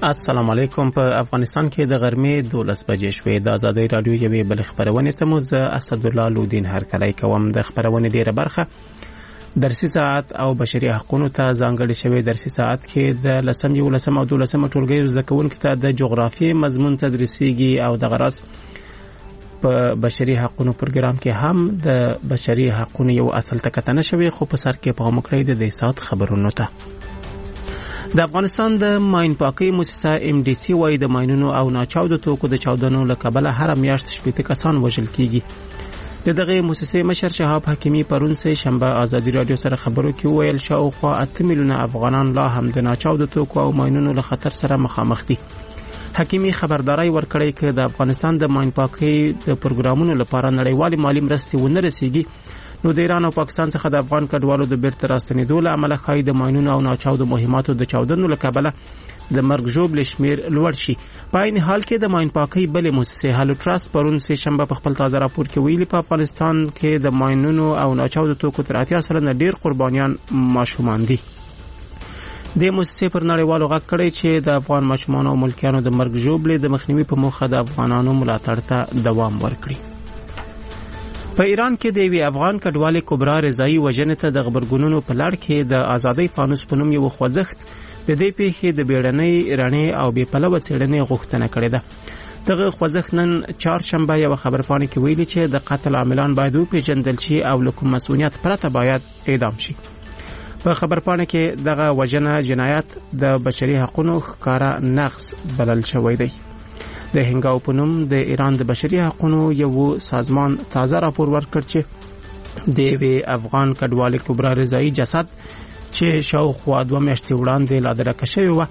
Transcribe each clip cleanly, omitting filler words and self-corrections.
السلام علیکم. په افغانستان کې د غرمې 12 بجې شوې. د آزادۍ رادیو یوې بل خبرونه ته مو زه اسدالله لودین هرکلی کوم. د خبرونه ډیره برخه درسي ساعت او بشري حقوقو ته ځانګړي شوی. درسي ساعت کې د 10 او 12 ټولګي زده کوونکو ته د جغرافیې مضمون تدریسيږي او د غرض په بشري حقوقو پروګرام کې هم د بشري حقوقو یو اصل تکتنه شوی. خو په سر کې په مکړې د ساعت خبرونو ته د افغانستان د ماین پاکي مؤسسه MDC وايي د ماینونو او ناچاودو توکو د چاودنو له کبله هر میاشت 80 کسان وژل کیږي. د دغه مؤسسې مشر شهاب حکیمی پرون سه شنبه آزادي رادیو سره خبرو کې ویل شاوخوا 8 میلیونه افغانان لا هم د ناچاودو توکو او ماینونو له خطر سره مخامخ دي. حکیمی خبرداري ورکړی چې د افغانستان د ماین پاکي د پروګرامونو لپاره نړیوال مالی مرستې ونه رسیږي، نو د ایران او پاکستان څخه د افغان کډوالو د بیرته راستنېدو له امله خای د ماینونو او ناچاودو مهماتو د چاودنو له کبله د مرګ ژوبل شمیر لوړ شي. په عین حال کې د ماین پاکي بلې مؤسسه هالو ټراست پرون سه شنبه په خپل تازه راپور کې ویلي په افغانستان کې د ماینونو او ناچاودو توکو تر 80 سره ډیر قربانیان ماشومان دي. د مؤسسې پر نړیوالو غږ کړی چې د افغان ماشومان او ملکیانو د مرګ ژوبل د مخنیوي په موخه د افغانانو ملاتړ ته دوام ورکړي. په ایران کې د یوې افغان کډوالې کبرا رضایی وژنې ته د خبرګونونو په لړ کې د آزادۍ فانوس په نوم یو خوځښت د دې پیښې د بیړنۍ رڼې او بې پلوه څېړنې غوښتنه کړې ده. دغه خوځښت نن چهارشنبه یو خبرپاڼه کې ویلي چې د قتل عاملان باید وپېژندل شي او له کوم مسؤلیت پرته باید اعدام شي. په خبرپاڼه کې دغه وژنه جنایت د بشري حقوقو ښکارا نقض بلل شوی دی. د هنګاو په نوم د ایران د بشري حقوقو یو سازمان تازه راپور ورکړ چې د یوې افغان کډوالې کبرا رضایی جسد چې شاوخوا 2 میاشتې وړاندې لا درکه شوی و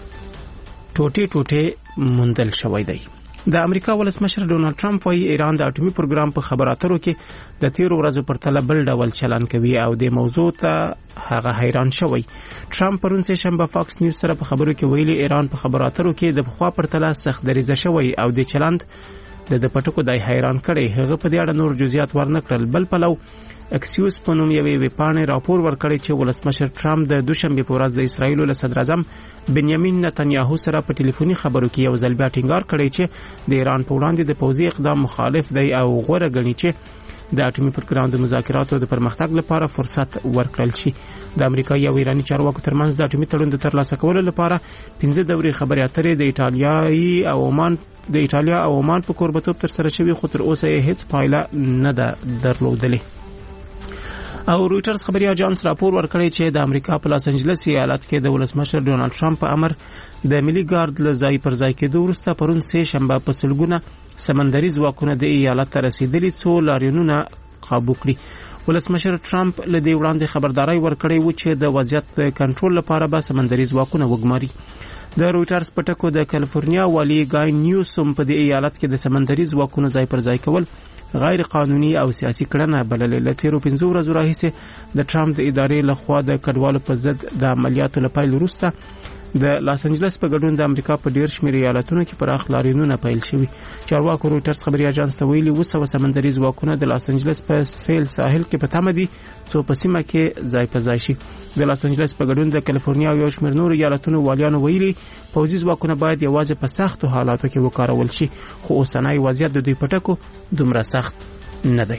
ټوټې موندل شوی دی. د امریکا ولسمشر ډونالد ټرمپ وايي ایران د اټومي پروګرام په خبراترو کې د 13 ورځو پر تله بل ډول چلن کوي او د موضوع ته هغه حیران شوی. ټرمپ پرون سه شنبه فاکس نیوز سره په خبرو کې ویلي ایران په خبراترو کې د بخوا پر تله سخت دریزه شوی او د چلند د پټکو دای حیران کړي. هغه په دې اړه نور جزئیات ورنکړل. بل پلو اکسیوس په نوم یوې ویپانې راپور ورکړی چې ولسمشر ټرمپ د دوشنبه په ورځ د اسرایل له صدر اعظم بنیامین نتنیاهو سره په ټلیفوني خبرو کې یو ځل بیا ټینګار کړی چې د ایران په وړاندې د پوځي اقدام مخالف دی او غوړه غني چې د اټومي پروګرام د مذاکراتو د پرمختګ لپاره فرصت ورکړل شي. د امریکا او ایراني چارواکو ترمنځ د اټومي تړون د ترلاسه کولو لپاره 15 دوري خبرې اترې د ایټالیا او عمان په کوربتوب تر سره شوی، خو تر اوسه هیڅ پایله نه ده درلودلې. او رويټرز خبري اژانس راپور ورکړی چې د امریکا په لاس انجلس ایالت کې د ولسمشر ډونالد ټرمپ په امر د ملي ګارد له ځای پر ځای کېدو وروسته پرون سه شنبه په سلګونه سمندري ځواکونه د ایالت ته رسیدلي څو لاریونونه قابو کړي. ولسمشر ټرمپ له دې وړاندې خبرداري ورکړی و چې د وضعیت کنټرول لپاره به سمندري ځواکونه وګماري. د رويټرز پټکو د کالیفورنیا والی ګای نیوسوم په دې ایالت کې د سمندري ځواکونو ځای پر ځای کول غیر قانوني او سیاسي کړنه بللې. له 15 ورځې راهیسې د ټرمپ د ادارې لخوا د کډوالو په ضد د عملیاتو لپاره وروسته د لاس انجلس په ګډون د امریکا په ډیر شمېر ایالتونو کې پراخ لاریونونه پیل شوي. چارواکو رويټرز خبري اژانس ته ویلي 200 سمندري ځواکونه د لاس انجلس په سیل ساحل کې په تمه دي څو په سیمه کې ځای په ځای شي. د لاس انجلس په ګډون د کالیفورنیا او یو شمېر نور ایالتونو والیانو ویلي پوځي ځواکونه باید یوازې په سختو حالاتو کې وکارول شي، خو اوسنۍ وضعیت د دوی پټکو دومره سخت نه دی.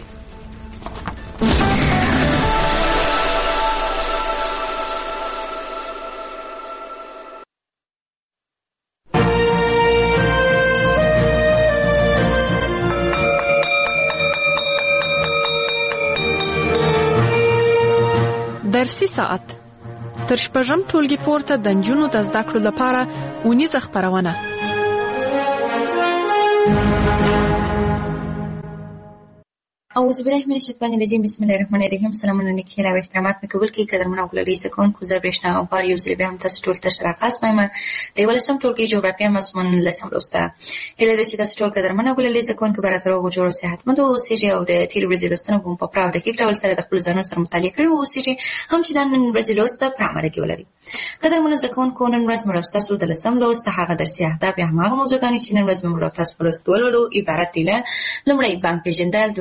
درسي ساعت تر شپږم ټولګي پورته د نجونو د زده کړو لپاره اونیزه خپرونه. اعوذ بالله من الشیطان الرجیم. بسم الله الرحمن الرحیم. سلامونه نیکی او احترامات مې قبول کړئ. قدرمن او ګلالي زکونکو زه برېښنا او بار یو ځل بیا هم تاسو ټول ته شراکت وایم. د 11م ټولګي جغرافیه مضمون لسم لوسته. هیله ده چې تاسو ټول قدرمن او ګلالي زکونکو براتر او جوړ صحتمند اوسئ او د تیر ورځې لوستنه په پراو دقیق ډول سره د خپل ځانونو سره مطالعه کړئ اوسئ هم چې د نن ورځې لوسته پرامره کې ولري. قدرمن زکونکو نن ورځ موږ تاسو د لسم لوسته هغه درسي اهداف یا هغه موضوعات چې نن ورځ موږ تاسو په لوست ولرو عبارت دي له لومړی بانک پیژندل، دویم د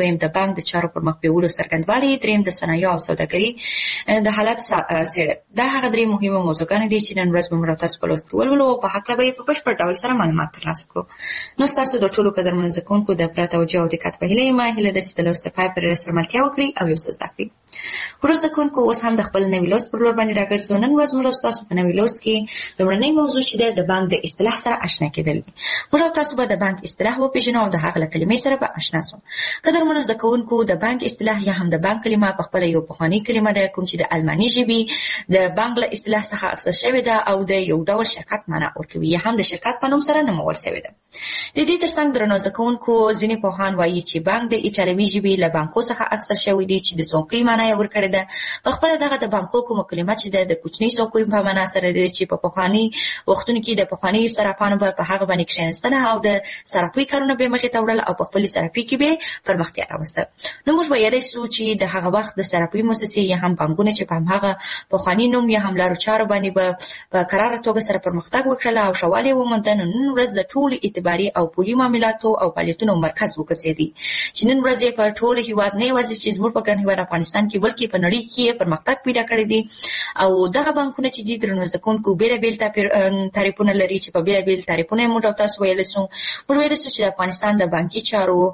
بانک د چارو پر مخ بیولو څرګندوالی، دریم د صنایعو او سوداګري د حالت څېړل. دا هغه درې مهمه موضوعګانې دي چې نن ورځ به موږ تاسو په لوست کې ولولو او په هکله به په بشپړ ډول سره معلومات ترلاسه کړو. نو ستاسو د ټولو قدرمنو زده کوونکو د پوره توجه او دقت په هیله یم. هیله ده چې د لوست پای پورې سره ملتیا وکړي او یو څه زده کړي. ورو زده کوونکو اوس هم د خپل نوي لوست پر لور باندې راګرځو. نن ورځ موږ تاسو په نوي لوست کې لومړنۍ موضوع چې د بانک د اصطلاح سره آشنا کېدل دي. موږ تاسو به د بانک اصطلاح وپېژنو او د هغه له کلمې سره به آشنا سو. قدرمنو زده کوونکو د بانک اصطلاح یا هم د بانک کلمه په خپل یو پخوانی کلمه ده کوم چې د الماني ژبې د بانک له اصطلاح څخه اخیستل شوې ده او د یو ډول شرکت معنا ورکوي یا هم د شرکت په نوم سره نومول شوې ده. د دې ترڅنګ درنو زده کوونکو ځینې پوهان وایي چې بانک د ایټالوي ژبې له بانکو څخه اخیستل شوی دی چې د څوکۍ معنا یې ورکړې ده. په خپل دغه د بانکو کومه کلمه چې د کوچنۍ څوکۍ په معنا سره دی چې په پخواني وختونو کې د پخواني صرافانو په هغه باندې کښېنستنه او د صرافۍ کارونه به مخې ته وړل او په خپل صرافۍ کې به پرمختیا راوسته. نو موږ ویلی سو چې د هغه وخت د صرافۍ مؤسسې یا هم بانکونه چې په هماغه پخواني نوم یا هم لارو چارو باندې به په قراره توګه سره پرمختګ وکړل او ښه والی ومونده. نن ورځ د ټولو اعتباري او پولي معاملاتو او فعالیتونو مرکز وګرځېدی چې نن ورځ یې په ټول هیواد نه یوازې چې زموږ په ګران هیواد افغانستان کې بلکې په نړۍ کې پرمختګ پیدا کړی دی. او دغه بانکونه چې دي درنو زده کوونکو بېلابېل تعریفونه لري چې په بېلابېل تعریفونه یې موږ تاسو ویلی سو. موږ ویلی سو چې د افغانستان د بانکي چارو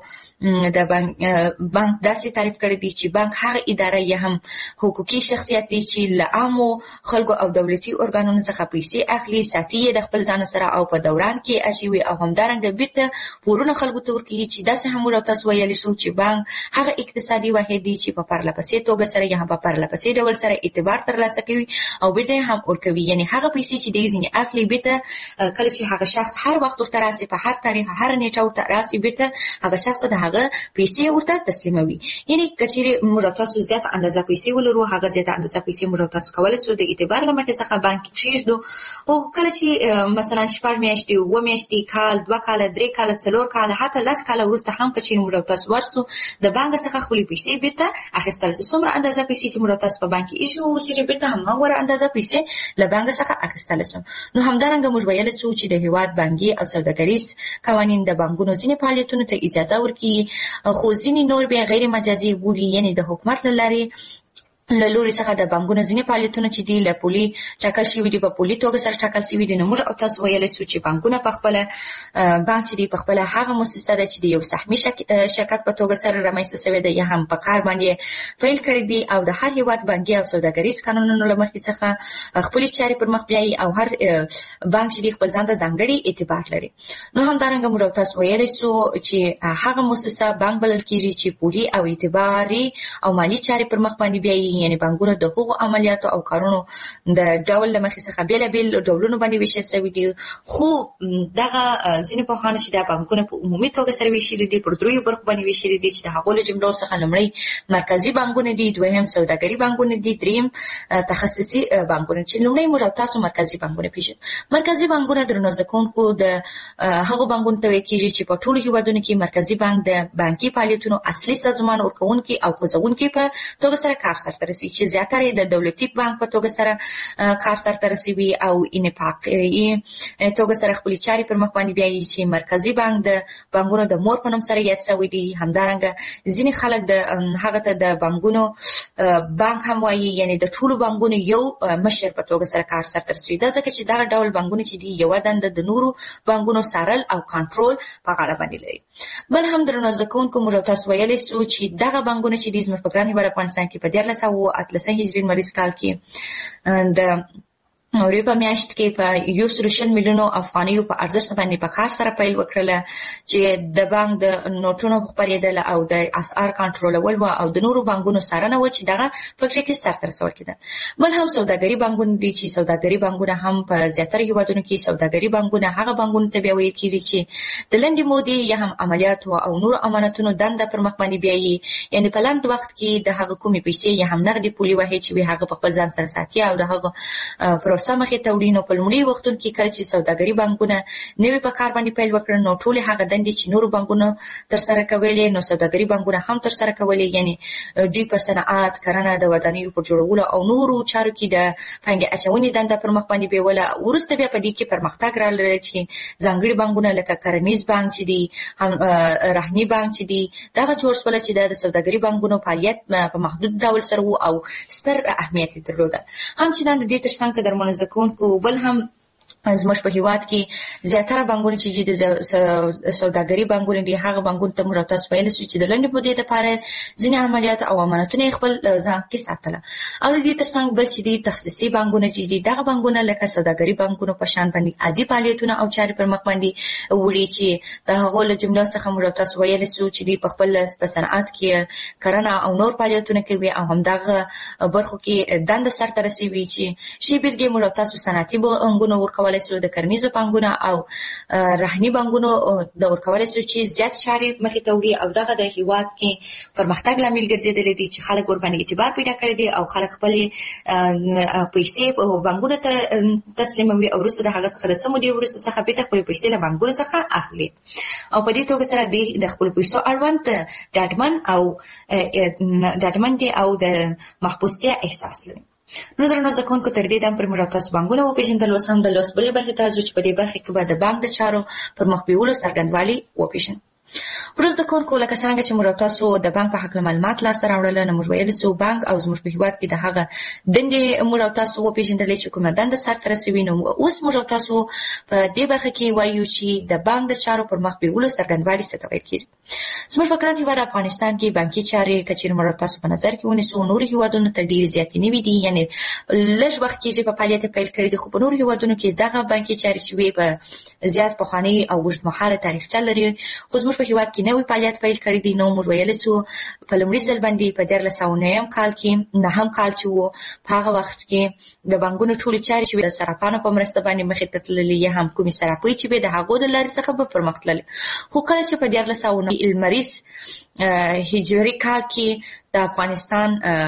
د بانک داسې تعریف کړی دی چې بانک هغه اداره یا هم حقوقي شخصیت دی چې له عامو خلکو او دولتي ارګانونو څخه پیسې اخلي، ساتي یې د خپل ځان سره او په دوران کې اچوي او همدارنګه بیرته پورونه خلکو ته ورکوي. چې داسې هم موږ تاسو ویلی سو چې بانک هغه اقتصادي واحد دی چې په پرلهپسې توګه سره یا هم په پرلهپسې ډول سره اعتبار ترلاسه کوي او بیرته هم ورکوي. یعنې هغه پیسې چې دی ځینې اخلي بیرته کله چې هغه شخص هر وخت ورته راسي، په هر تاریخ هر نیټه ورته راسي، بیرته هغه شخص ته هغه پیسې ورته تسلیموي. یعنې که چېرې موږ تاسو زیاته اندازه پیسې ولرو، هغه زیاته اندازه پیسې موږ تاسو کولی سو د اعتبار له مخې څخه بانک کې کښېږدو. او کله چې مثلا 6 میاشتې، 7 میاشتې، کال، 2 کاله، 3 کاله، 4 کاله، حتی 10 کاله وروسته هم که چېرې موږ تاسو ورسو د بانک څخه خپلې پیسې بیرته اخیستلی سو. څومره اندازه پیسې چې موږ تاسو په بانک کې ایښي وو چې بیرته هماغوره اندازه پیسې له بانک څخه اخیستلی سو. نو همدارنګه موږ ویلی سو چې د هېواد بانکي او سوداګریز قوانین د بانکونو ځینې فعالیتونو ته اجازه ورکوي، خو ځینې نور بیا غیر مجازي بولي، یعنې د حکومت له لارې له لوري څخه د بانکونو ځینې فعالیتونه چې دي له پولي ټاکل شوي دي، په پولي توګه سره ټاکل شوي دي. نو موږ او تاسو ویلی سو چې بانکونه په خپله بانک چې دی په خپله هغه مؤسسه ده چې د یو سهمي شرکت په توګه سره رامنځته شوې ده یا هم په کار باندې پیل کړی دي او د هر هېواد بانکي او سوداګریز قانونونو له مخې څخه خپلې چارې پر مخ بیایي او هر بانک چې دی خپل ځان ته ځانګړی اعتبار لري. نو همدارنګه موږ او تاسو ویلی سو چې هغه مؤسسه بانک بلل کېږي چې پولي او اعتباري او مالي چارې پر مخ باندې بیایي. یعنې بانکونه د هغو عملیاتو او کارونو د ډول له مخې څخه بېلابېل ډولونو باندې ویشل شوي دي. خو دغه ځینې پوهانو چې دا بانکونه په عمومي توګه سره ویشلي دي، پر 3 برخو باندې ویشلي دي چې د هغو له جملو څخه لومړی مرکزي بانکونه دي، دویم سوداګري بانکونه دي، دریم تخصصي بانکونه چې لومړی موږ تاسو مرکزي بانکونه پېژنو. مرکزي بانکونه درنو زده کوونکو د هغو بانکونو ته ویل کېږي چې په ټولو هېوادونو کې مرکزي بانک د بانکي فعالیتونو اصلي سازمان ورکوونکي او خوځوونکي په توګه سره کار سرته رسوي، چې زیاتره د دولتي بانک په توګه سره کار سرته رسوي او انفاقي توګه سره خپلې چارې پر مخ باندې بیایي چې مرکزي بانک د بانکونو د مور په نوم سره یاد شوی دی. همدارنګه ځینې خلک د هغه ته د بانکونو بانک هم وایي، یعنې د ټولو بانکونو یو مشر په توګه سره کار سرته رسوي. دا ځکه چې دغه ډول بانکونه چې دي یوه دنده د نورو بانکونو څارل او کنټرول په غاړه باندې لري. بل هم درنو زده کوونکو موږ تاسو ویلی سو چې دغه بانکونه چې دي زموږ په ګران هېواد افغانستان کې په 1918 هجري لمریز کال کې د نورې په میاشت کې په 120 میلیونو افغانیو په ارزښت باندې په کار سره پیل وکړله چې د بانک د نوټونو خپرېدل او د اسعار کنټرولول و او د نورو بانکونو څارنه و چې دغه پکې کې سرته رسول کېده. بل هم سوداګري بانکونه دي چې سوداګري بانکونه هم په زیاتره هېوادونو کې سوداګري بانکونه هغه بانکونو ته بیا ویل کېږي چې د لنډې مودې یا هم عملیاتو او نورو امانتونو دنده پر مخ باندې بیایي، یعنې په لنډ وخت کې د هغه کومې پیسې یا هم نغدي پولي واحد چې وي هغه په خپل ځان سره ساتي او د هغه پروسه مخې ته وړي. نو په لومړي وختونو کې کله چې سوداګري بانکونه نوي په کار باندې پیل وکړ، نو ټولې هغه دندې چې نورو بانکونو ترسره کولې، نو سوداګري بانکونه هم ترسره کولې. یعنې دوی پر صنعت، کرنه، د ودانیو پر جوړولو او نورو چارو کې د پانګې اچونې دنده پر مخ باندې بیوله. وروسته بیا په دې کې پرمختګ راغلی چې ځانګړي بانکونه لکه کرنیز بانک چې دی، هم رهني بانک چې دی، دغه جوړ شول چې د سوداګري بانکونو فعالیت په محدود ډول سره وو او ستر اهمیت یې درلوده. همچنان د دې ترڅنګ قدرمنو زده کوونکو بل هم زموږ په هیواد کې زیاتره بانکونه چې د سوداګري بانکونه دي، هغه بانکونه ته موږ تاسو ویل شو چې د لنډې مودې لپاره ځینې عملیات او امانتونه خپل ځان کې ساتله. او د دې ترڅنګ بل چې دي تخصصي بانکونه چې دي، دغه بانکونه لکه سوداګري بانکونو په شان باندې عادي فعالیتونه او چارې پر مخ باندې وړي چې د هغو له جمله څخه موږ تاسو ویل شو چې دي په خپل په صنعت کې کرنه او نور فعالیتونه کوي او همدغه برخو کې دنده سرته رسوي چې شی بیلګې موږ تاسو صنعتي بانکونه ورکول سو، د کرنیزو بانکونو او رهني بانکونو د ورکول سو چې زیات چارې مخې ته وړي او دغه د هیواد کې پرمختګ لامل ګرځېدلی دی چې خلک ورباندې اعتبار پیدا کړی دی او خلک خپل پیسې په بانکونو ته تسلیموي او وروسته د هغه څخه د سمو دی وروسته څخه بیرته خپل پیسې له بانکونو څخه اخلي او په دې توګه سره د خپل پیسو اړوند ډاډمن دي او د محفوظتیا احساس لري. نو درنو زده کوونکو، تر دې دم پر موږ تاسو بانکونه وپېژندل. اوس هم د لوست بلې برخې ته ځو چې په دې برخه کې به د بانک د چارو پر مخ بیولو څرګندوالي وپېژنو. پروز د کوونکو لکه څنګه چې موږ تاسو د بانک په حق معلومات لاسته راوړل، نو موږ ویل سو بانک او زموږ په هیواد کې د هغه دندې موږ تاسو وپېژندل چې کومه دنده سرته رسوي. نو اوس موږ تاسو په دې برخه کې وایو چې د بانک د چارو پر مخ بیولو څرګندوالي څه ته ویل کېږي. زموږ په ګران هیواد افغانستان کې بانکي چارې که چېرې موږ تاسو په نظر کې ونیسو، نورو هیوادونو ته ډېرې زیاتې نوي دي، یعنې لږ وخت کې چې په فعالیت پیل کړي دي، خو په نورو هیوادونو کې دغه بانکي چارې چې وي په زیات پخواني او اوږدمهاله تاریخچه لري. خو زموږ په هیواد کې نوی فعالیت پیل کړی دی. نو موږ ویلی سو په لومړي ځل باندې په 1909 کال کې 9 کال چې و، په هغه وخت کې د بانکونو ټولې چارې چې د صرافانو په مرسته باندې مخې ته تللې، یا هم کومې صرافۍ چې د هغو د لارې څخه به پرمخ تللې. خو کله چې په 1909 لمریز هجري کال کې د افغانستان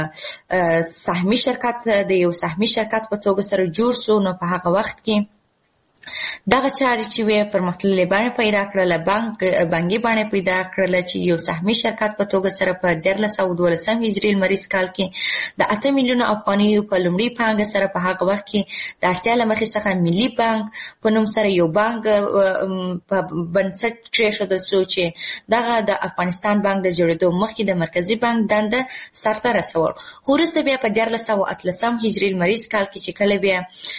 سهمي شرکت د یو سهمي شرکت په توګه سره جوړ سو، نو په هغه وخت کې دغه چارې چې وې پرمختللې بڼه پیدا کړله، بانکي بڼه پیدا کړله چې یو سهمي شرکت په توګه سره په 1912 هجري لمریز کال کې د 8 میلیونو افغانیو په لومړي پانګه سره په هغه وخت کې د اړتیا له مخې څخه ملي بانک په نوم سره یو بانک په بنسټ کېښودل شو چې دغه د افغانستان بانک د جوړېدو مخکې د مرکزي بانک دنده سرته رسول. خو وروسته بیا په 1918 هجري لمریز کال کې چې کله بیا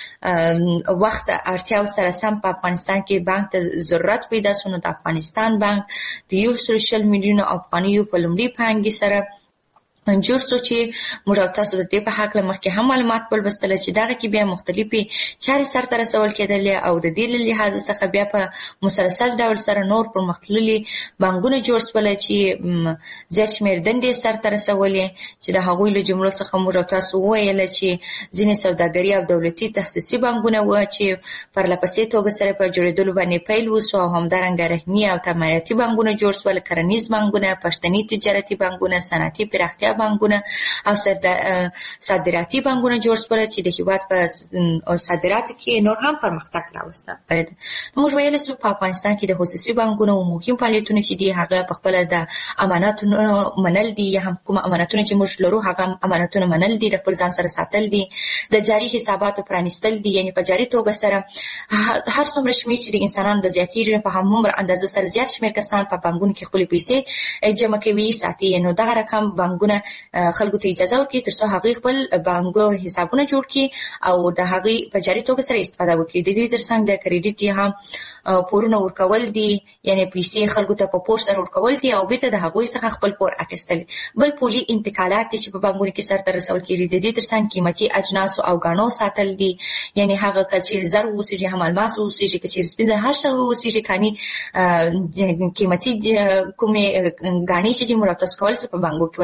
وخت اړتیاو سره سم په افغانستان کې بانک ته ضرورت پیدا شو، نو د افغانستان بانک د 100 میلیونو افغانیو په لومړي پانګې سره جوړ شو چې موږ تاسو د دې په حق له مخکې هم معلومات ولوستل چې دغه کې بیا مختلفې چارې سرته رسول کېدلې او د دې له لحاظ څخه بیا په مسلسل ډول سره نور پرمختللي بانکونه جوړ شول چې زیات شمېر دندې سرته رسولې، چې د هغوی له جملو څخه موږ تاسو وویل چې ځینې سوداګري او دولتي تخصصي بانکونه وو چې پرلپسې توګه سره په جوړېدلو باندې پیل وشو، او همدارنګه رهني او تمایلاتي بانکونه جوړ شول، کرنیز بانکونه، پښتني تجارتي بانکونه، صنعتي پراختیا بانکونه او صادراتي بانکونه جوړ شول چې د هیواد په صادراتو کې نور هم پرمختګ راوسته. موږ ویل سو په افغانستان کې د خصوصي بانکونو مهم فعالیتونه چې دي هغه په خپل د اماناتونو منل دي، یا هم کوم امانتونه چې موږ لرو هغه امانتونه منل دي، د خپل ځان سره ساتل دي، د جاري حساباتو پرانیستل دي، یعنی په جاري توګه سره هر څومره شمېر چې د انسانانو د زیاتېږي په همومره اندازه سره زیات شمېر کسان په بانکونو کې خپلې پیسې جمع کوي ساتي. نو دغه رقم بانکونه خلکو ته اجازه ورکړي تر څو هغوی خپل بانکو حسابونه جوړ کړي او د هغوی په جاري توګه سره استفاده وکړي. د دې ترڅنګ د کریډیټ یا هم پورونه ورکول دي، یعنی پیسې خلکو ته په پور سره ورکول دي او بیرته د هغوی څخه خپل پور اخیستل. بل پولي انتقالات دي چې په بانکونو کې سرته رسول کېږي. د دې ترڅنګ قیمتي اجناسو او ګاڼو ساتل دي، یعنی هغه که چیرې زر اوسېږي، هم الماس اوسېږي، که چیرې سپین زر هر څه اوسېږي، کاني قیمتي کومې ګاڼې چې دي موږ تاسو کولی شو په بانکو کې وساتو. همدا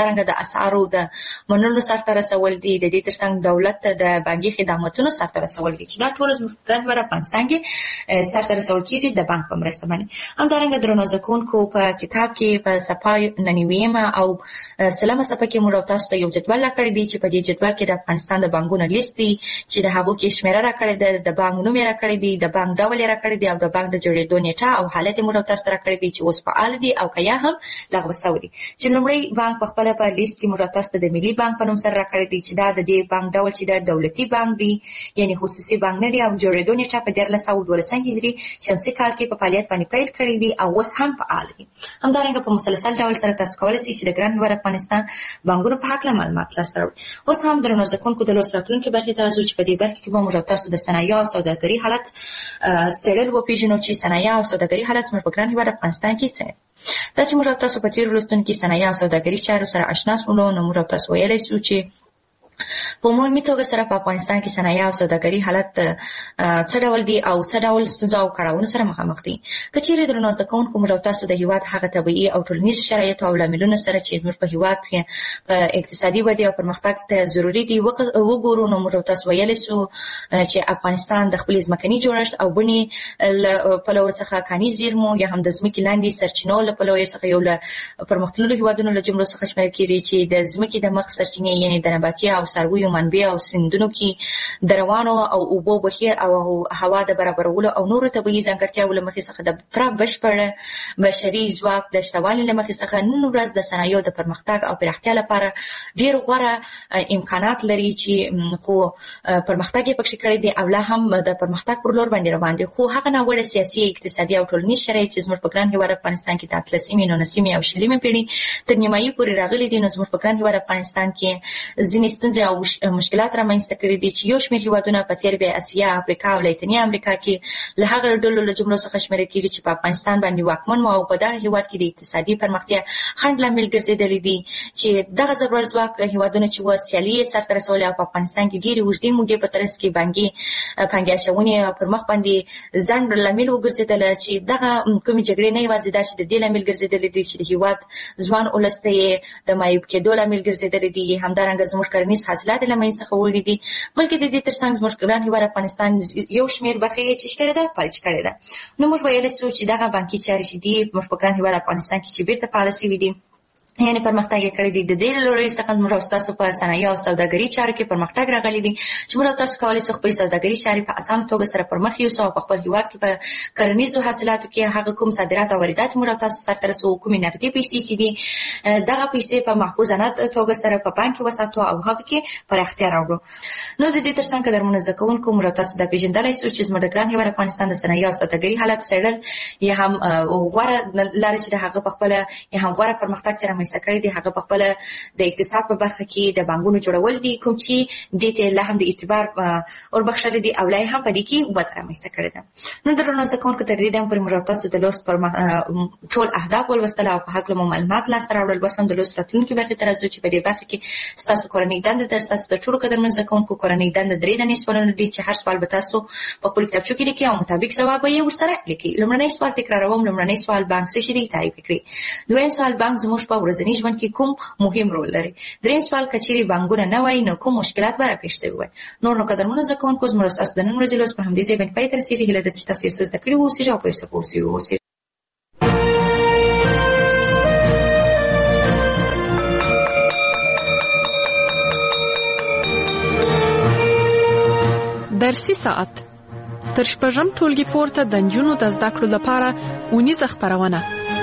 همدارنګه د اسعارو د منلو سرته رسول دي، د دې ترڅنګ دولت ته د بانکي خدماتونو سرته رسول دي چې دا ټول زموږ په ګران هېواد افغانستان کې سرته رسول کېږي د بانک په مرسته باندې. همدارنګه درنو زده کوونکو په کتاب کې په صفحه 99 او 30 صفحه کې موږ تاسو ته یو جدول راکړی دی چې په دې جدول کې د افغانستان د بانکونو لیست دی چې د هغو کې شمیره راکړې ده، د بانک نوم یې راکړی دی، د بانک ډول یې راکړی دی او د بانک د جوړېدو نیټه او حالت یې موږ تاسو ته راکړی دی چې اوس فعال دي او که یا هم لغوه شوی دی. چې لومړی بانک په خپله په لیست کې موږ تاسو ته د ملي بانک په نوم سره راکړی دی چې دا د دې بانک ډول چې د دولتي بانک دی، یعنی خصوصي بانک نه دی او جوړېدو نیټه په 1412 هجري شمسي کال کې په فعالیت باندې پیل کړی دی او اوس هم فعال دی. همدارنګه په مسلسل ډول سره تاسو کولی شئ چې د ګران هېواد افغانستان بانکونو په هکله معلومات لاسته راوړئ. اوس هم درنو زده کوونکو د لوست راتلونکي برخې ته راځو چې په دې برخه کې به موږ تاسو د صنایع او سوداګرۍ حالت څېړل وپېژنو چې صنایع او سوداګرۍ حالت زموږ په ګران هېواد افغانستان کې څنګه دا چې موږ تاسو په تېرو لوستونو کې صنایع او سوداګرۍ چارو سره اشنا شولو، نو موږ تاسو ویلی شو چې په عمومي توګه سره په افغانستان کې صنایع او سوداګرۍ حالت څه ډول دي او څه ډول ستونزو او کړاوونو سره مخامخ دي. که چیرې درنو زده کوونکو موږ تاسو د هېواد هغه طبیعي او ټولنیز شرایط او لاملونه سره چې زموږ په هېواد کې په اقتصادي ودې او پرمختګ ته ضروري دي وګورو، نو موږ تاسو ویلی شو چې افغانستان د خپلې ځمکني جوړښت او بڼې له پلوه څخه کاني زیرمو یا هم د ځمکې لاندې سرچینو له پلوه څخه یو له پرمختللو هېوادونو له جملو څخه شمیرل کېږي چې د ځمکې د مخ سرچینې یعنې د نباتي او څارویو منابع او سیندونو کې د روانو او اوبو بهیر او هوا د برابرولو او نورو طبیعي ځانګړتیاو له مخې څخه د پوره بشپړ بشري ځواک د شتوالي له مخې څخه نن ورځ د صنایعو د پرمختګ او پراختیا لپاره ډېر غوره امکانات لري چې خو پرمختګ یې پکې کړی دی او لا هم د پرمختګ پر لور باندې روان دي. خو هغه ناوړه سیاسي، اقتصادي او ټولنیز شرایط چې زموږ په ګران هېواد افغانستان کې د 18مې، 19مې او 20مې پېړۍ تر نیمایي پورې راغلي دي، نو زموږ په ګران هېواد افغانستان کې ځینې ستونزې او مشکلات رامنځته کړي دي چې یو شمېر هېوادونه په څېر بیا اسیا، افریقا او لاتیني امریکا کې له هغه ډلو له جملو څخه شمېرل کېږي چې په افغانستان باندې واکمن وو او په دغه هېواد کې د اقتصادي پرمختیا خنډ لامل ګرځېدلی دي چې دغه زبر ځواک هېوادونه چې وه سیالي یې سرته رسولې او په افغانستان کې ډېرې اوږدې مودې په ترڅ کې بانکي پانګې اچونې پر مخ باندې ځنډ لامل وګرځېدله چې دغه کومې جګړې نه یوازې دا چې د دې لامل ګرځېدلې دي چې د هېواد ځوان ولس ته یې د معیوب کېدو لامل ګرځېدلې دي، همدارنګه زموږ کرنیز حاصلات یې له منځ څخه وړي دي، بلکې د دې ترڅنګ زموږ ګران هېواد افغانستان یو شمېر برخې یې چې کړې ده فلج کړې ده. نو موږ ویلی شو چې دغه بانکي چارې چې دي موږ په ګران هېواد افغانستان کې چې بېرته فعاله شوي دي یعنی پرمختګ یې کړی دی، د دې له لورې څخه موږ ستاسو په صنایع او سوداګرۍ چارو کې پرمختګ راغلی دی چې موږ تاسو کولی شو خپلې سوداګرۍ چارې په اسانه توګه سره پر مخ یوسو او په خپل هېواد کې په کرنیزو حاصلاتو کې هغه کوم صادرات او واردات موږ تاسو سرته رسوو، کومې نقدي پیسې چې دي دغه پیسې په محفوظانه توګه سره په بانک کې وساتو او هغه کې پراختیا راوړو. نو د دې ترڅنګ قدرمنو زده کوونکو موږ تاسو دا پېژندلی شو چې زموږ د ګران هېواد افغانستان د صنایع او سوداګرۍ حالت څېړل یا هم غوره لاره چې د هغه په خپله یا هم غوره پرمختګ چې رامنځته کړی دی هغه په خپله د اقتصاد په برخه کې د بانکونو جوړول دي، کوم چې دې ته لا هم د اعتبار وربخښلی دي او لا یې هم په دې کې وده رامنځته کړې ده. نو درنو زده کوونکو تر دې دمه پورې موږ تاسو د لوست پر ټول اهداف ولوستل او په هکله مو معلومات لاسته راوړل. اوس هم د لوست راتلونکي برخې ته راځو چې په دې برخه کې ستاسو کورنۍ دنده ده. ستاسو د ټولو قدرمن زده کوونکو کورنۍ دنده 3 دانې سوالونه دي چې هر سوال به تاسو په خپل کتابچو کې لیکئ او مطابق ځواب به یې ورسره لیکئ. لومړنی سوال تکراروم. لومړنی سوال بانک څه شی دی؟ تعریف کړئ. دویم سوال بانک زموږ په ورځني ژوند کې کوم مهم رول لري؟ دریم سوال که چیرې بانکونه نه وای نو کوم مشکلات به راپېښ شوي وای؟ نور نو قدرمنو زده کوونکو زموږ ستاسو د نن ورځې لوست په همدې ځای باندې پای ته رسېږي. هیله ده چې تاسو یې څه زده کړي واوسئ او په یو څه پوه شوي واوسئ. درسي ساعت تر شپږم ټولګي پورته د نجونو د زده کړو لپاره اونیزه خپرونه.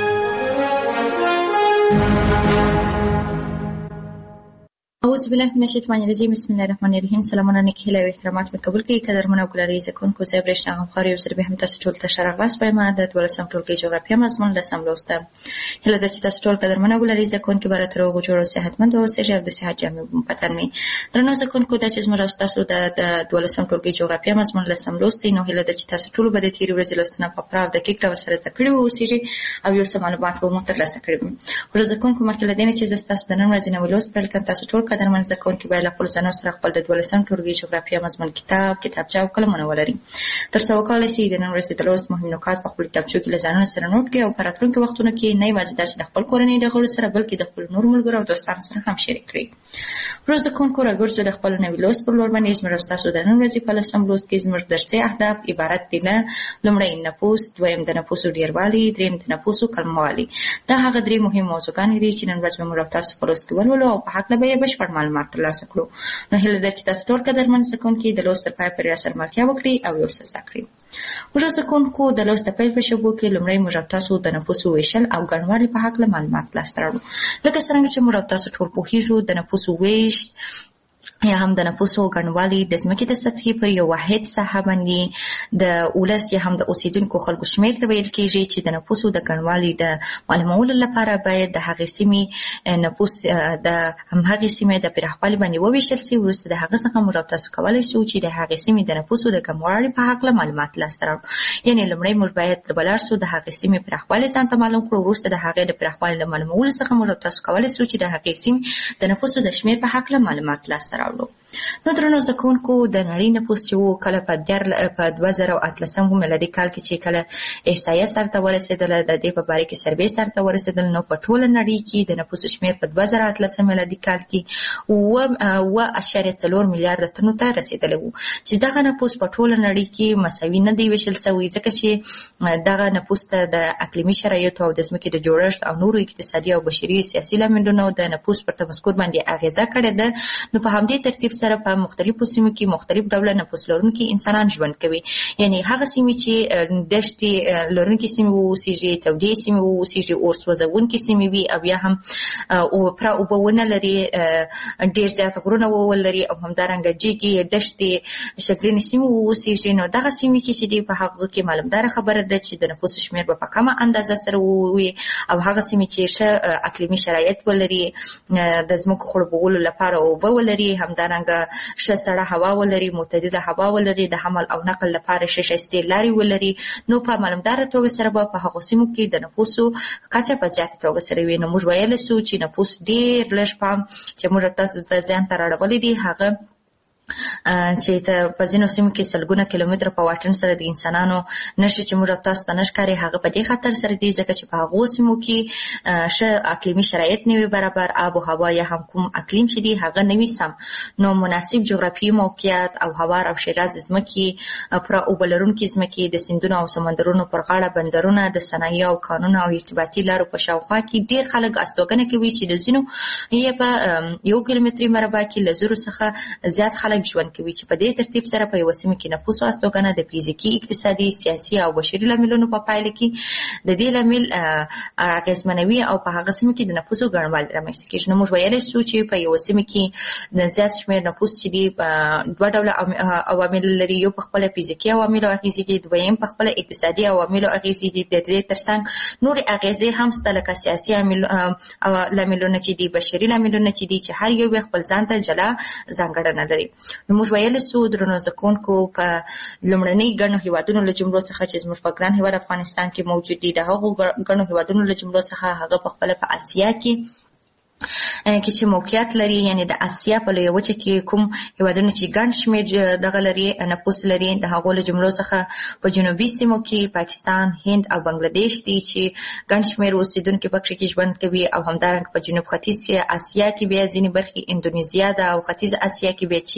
اعوذ بالله من الشیطان الرجیم. بسم الله الرحمن الرحیم. سلامونه نیک هیله او احترامات مې قبول کړئ. قدرمنو او ګلالي زده کوونکو، زه برېښنا غمخواره یو ځل بیا هم تاسو ټولو ته ښه راغلاست وایم. د 12م ټولګي جغرافیه مضمون 10م لوست ده. هیله ده چې تاسو ټول قدرمنو او ګلالي زده کوونکي به راته روغ جوړ او صحتمند اوسئ او د صحت جامې په تن وي. درنو زده کوونکو، دا چې زموږ او ستاسو د 12م ټولګي جغرافیه مضمون 10م لوست دی، نو هیله ده چې تاسو ټولو به د تېرې ورځې لوستنه په پوره او دقیق ډول سره زده کړي واوسئ او یو څه معلومات به مو ترلاسه کړي وي. زده کوونکو، مخکې له دې نه چې زه ستاسو د نن ورځې نوی لوست پیل کړم، تاسو ټول قدرمن زده کوونکي باید له خپلو ځانونو سره خپل د 12 ټولګي جغرافیه مضمون کتاب، کتابچه او قلمونه ولري. تر څو وکولای شي د نن ورځې د لوست مهم نکات په خپلو کتابچو کې له ځانونو سره نوټ کړي او په راتلونکي وختونو کې نه یوازې داسې د خپل کورنۍ د غړو سره بلکې د خپلو نورو ملګرو او دوستانو سره هم شریک کړي. ورو زده کوونکو راګرځو د خپل نوي لوست پر لور باندې زموږ ستاسو د نن ورځې په 10 لوست کې زموږ درسي اهداف عبارت دي له لومړی نفوس، دویم د نفوسو ډیروالی، دریم د نفوسو کموالی. دا هغه درې مهم موضوعګانې دي چې نن ورځ موږ تاسو په لوست کې ولولو او په هکله به یې بشپړ معلومات ترلاسه کړو. نو هیله ده چې تاسو ټول قدرمن زده کوونکي د لوست تر پایه پورې راسره ملتیا وکړي او یو څه زده کړي. موږ زده کوونکو د لوست د پیل په شېبو کې لومړی موږ تاسو د نفوسو ویشل او ګڼوالي په هکله معلومات لاسته راوړو. لکه څرنګه چې موږ تاسو ټول پوهیږو د نفوسو ویش یا هم د نفوسو ګڼوالی د ځمکې د سطحې پر یو واحد ساحه باندې د ولس یا هم د اوسیدونکو خلکو شمېر ته ویل کېږي چې د نفوسو د ګڼوالي د معلومولو لپاره باید د هغې سیمې نفوس د همهغې سیمې د پراخوالي باندې وویشل سي. وروسته د هغه څخه موږ تاسو کولی شو چې د هغې سیمې د نفوسو د کموالي په هکله معلومات لاسته راوړو. یعنې لومړی موږ باید ولاړ سو د هغې سیمې پراخوالی ځان ته معلوم کړو. وروسته د هغې د پراخوالي له معلومولو څخه موږ تاسو کولی شو چې د هغې سیمې د نفوسو د شمېر په هکله معلومات لاسته راوړو. نو درنو زده کوونکو د نړۍ نفوس چې و کله په 2018 میلادي کال کې چې کله احصایه سرته ورسېدله، د دې په باره کې سروې سرته ورسېدل، نو په ټوله نړۍ کې د نفوس شمېر په 2018 میلادي کال کې 7.4 میلیارده تنو ته رسېدلی و چې دغه نفوس په ټوله نړۍ کې مساوي نه دی ویشل شوی، ځکه چې دغه نفوس ته د اقلیمي شرایطو او د ځمکې د جوړښت او نورو اقتصادي او بشري سیاسي لاملونو د نفوس پر تمسکر باندې اغېزه کړې ده. نو په همدې ترتیب سره په مختلفو سیمو کې مختلف ډوله نفوس لرونکي انسانان ژوند کوي. یعنی هغه سیمې چې دښتې لرونکي سیمې واوسیږي، تودې سیمې واوسیږي، اور سوځونکي سیمې وي او یا هم پوره اوبه ونه لري، ډېر زیات غرونه ولري او همدارنګه جګې دښتې شکلینې سیمې واوسیږي. نو دغه سیمې کې چې دي په هغه کې معلومداره خبره ده چې د نفوس شمېر به په کمه اندازه سره وي او هغه سیمې چې ښه اقلیمي شرایط ولري، د ځمکو خړوبولو لپاره اوبه ولري، همدارنګه ښه سړه هوا ولري، معتدله هوا ولري، د حمل او نقل لپاره ښه ښایستې لارې ولري، نو په معلومداره توګه سره به په هغو سیمو کې د نفوسو کچه په زیاته توګه سره وي. نو موږ ویلی سو چې نفوس ډېر لږ پام چې موږ تاسو ته ځان ته راړولی دي هغه چې په ځینو سیمو کې سلګونه کیلومتره په واټن سره د انسانانو نشي چې موږ تاسو ته نه ښکاري. هغه په دې خاطر سره دی ځکه چې په هغو سیمو کې ښه اقلیمي شرایط نه وي برابر، آب و هوا یا هم کوم اقلیم چې دی هغه نه وي سم. نو مناسب جغرافیایي موقعیت او هوار او ښېراز ځمکې، پوره اوبه لرونکي ځمکې، د سیندونو او سمندرونو پر غاړه بندرونه، د صنایع او کانونو او ارتباطي لارو په شاوخوا کې ډېر خلک استوګنه کوي چې د ځینو یې په 1 کیلومتري مربع کې له 0 څخه زیات خلک ژوند کوي چې په دې ترتیب سره په یو سیمه کې نفوس او استوګنه د فزیکي، اقتصادي، سیاسي او بشري لاملونو په پایله کې د دې لامل اغېزمنوي او په هغه سیمه کې د نفوسو ګڼوالی رامنځته کېږي. نو موږ ویلی شو چې په یو سیمه کې د زیات شمېر نفوس چې دي دوه ډوله عوامل لري. یو په خپله فزیکي عواملو اغېزې دي، دویم په خپله اقتصادي عواملو اغېزې دي. د دې ترڅنګ نورې اغېزې هم شته لکه سیاسي لاملونه چې دي، بشري لاملونه چې دي چې هر یو یې خپل ځان ته جلا ځانګړنه لري. نو موږ ویلی سو درنو زده کوونکو په لومړنۍ ګڼو هېوادونو له جملو څخه چې زموږ په ګران هېواد افغانستان کې موجود دي، د هغو ګڼو هېوادونو له جملو څخه هغه په خپله په اسیا کې چې موقعیت لري، یعنی د اسیا په لویه وچه کې کوم هېوادونه چې ګڼ شمېر دغه لري نفوس لري، د هغو له جملو څخه په جنوبي سیمو کې پاکستان، هند او بنګلادیش دي چې ګڼ شمېر اوسېدونکي پکې کې ژوند کوي. او همدارنګه په جنوب ختیځ اسیا کې بیا ځینې برخې اندونیزیا ده او ختیځ اسیا کې بیا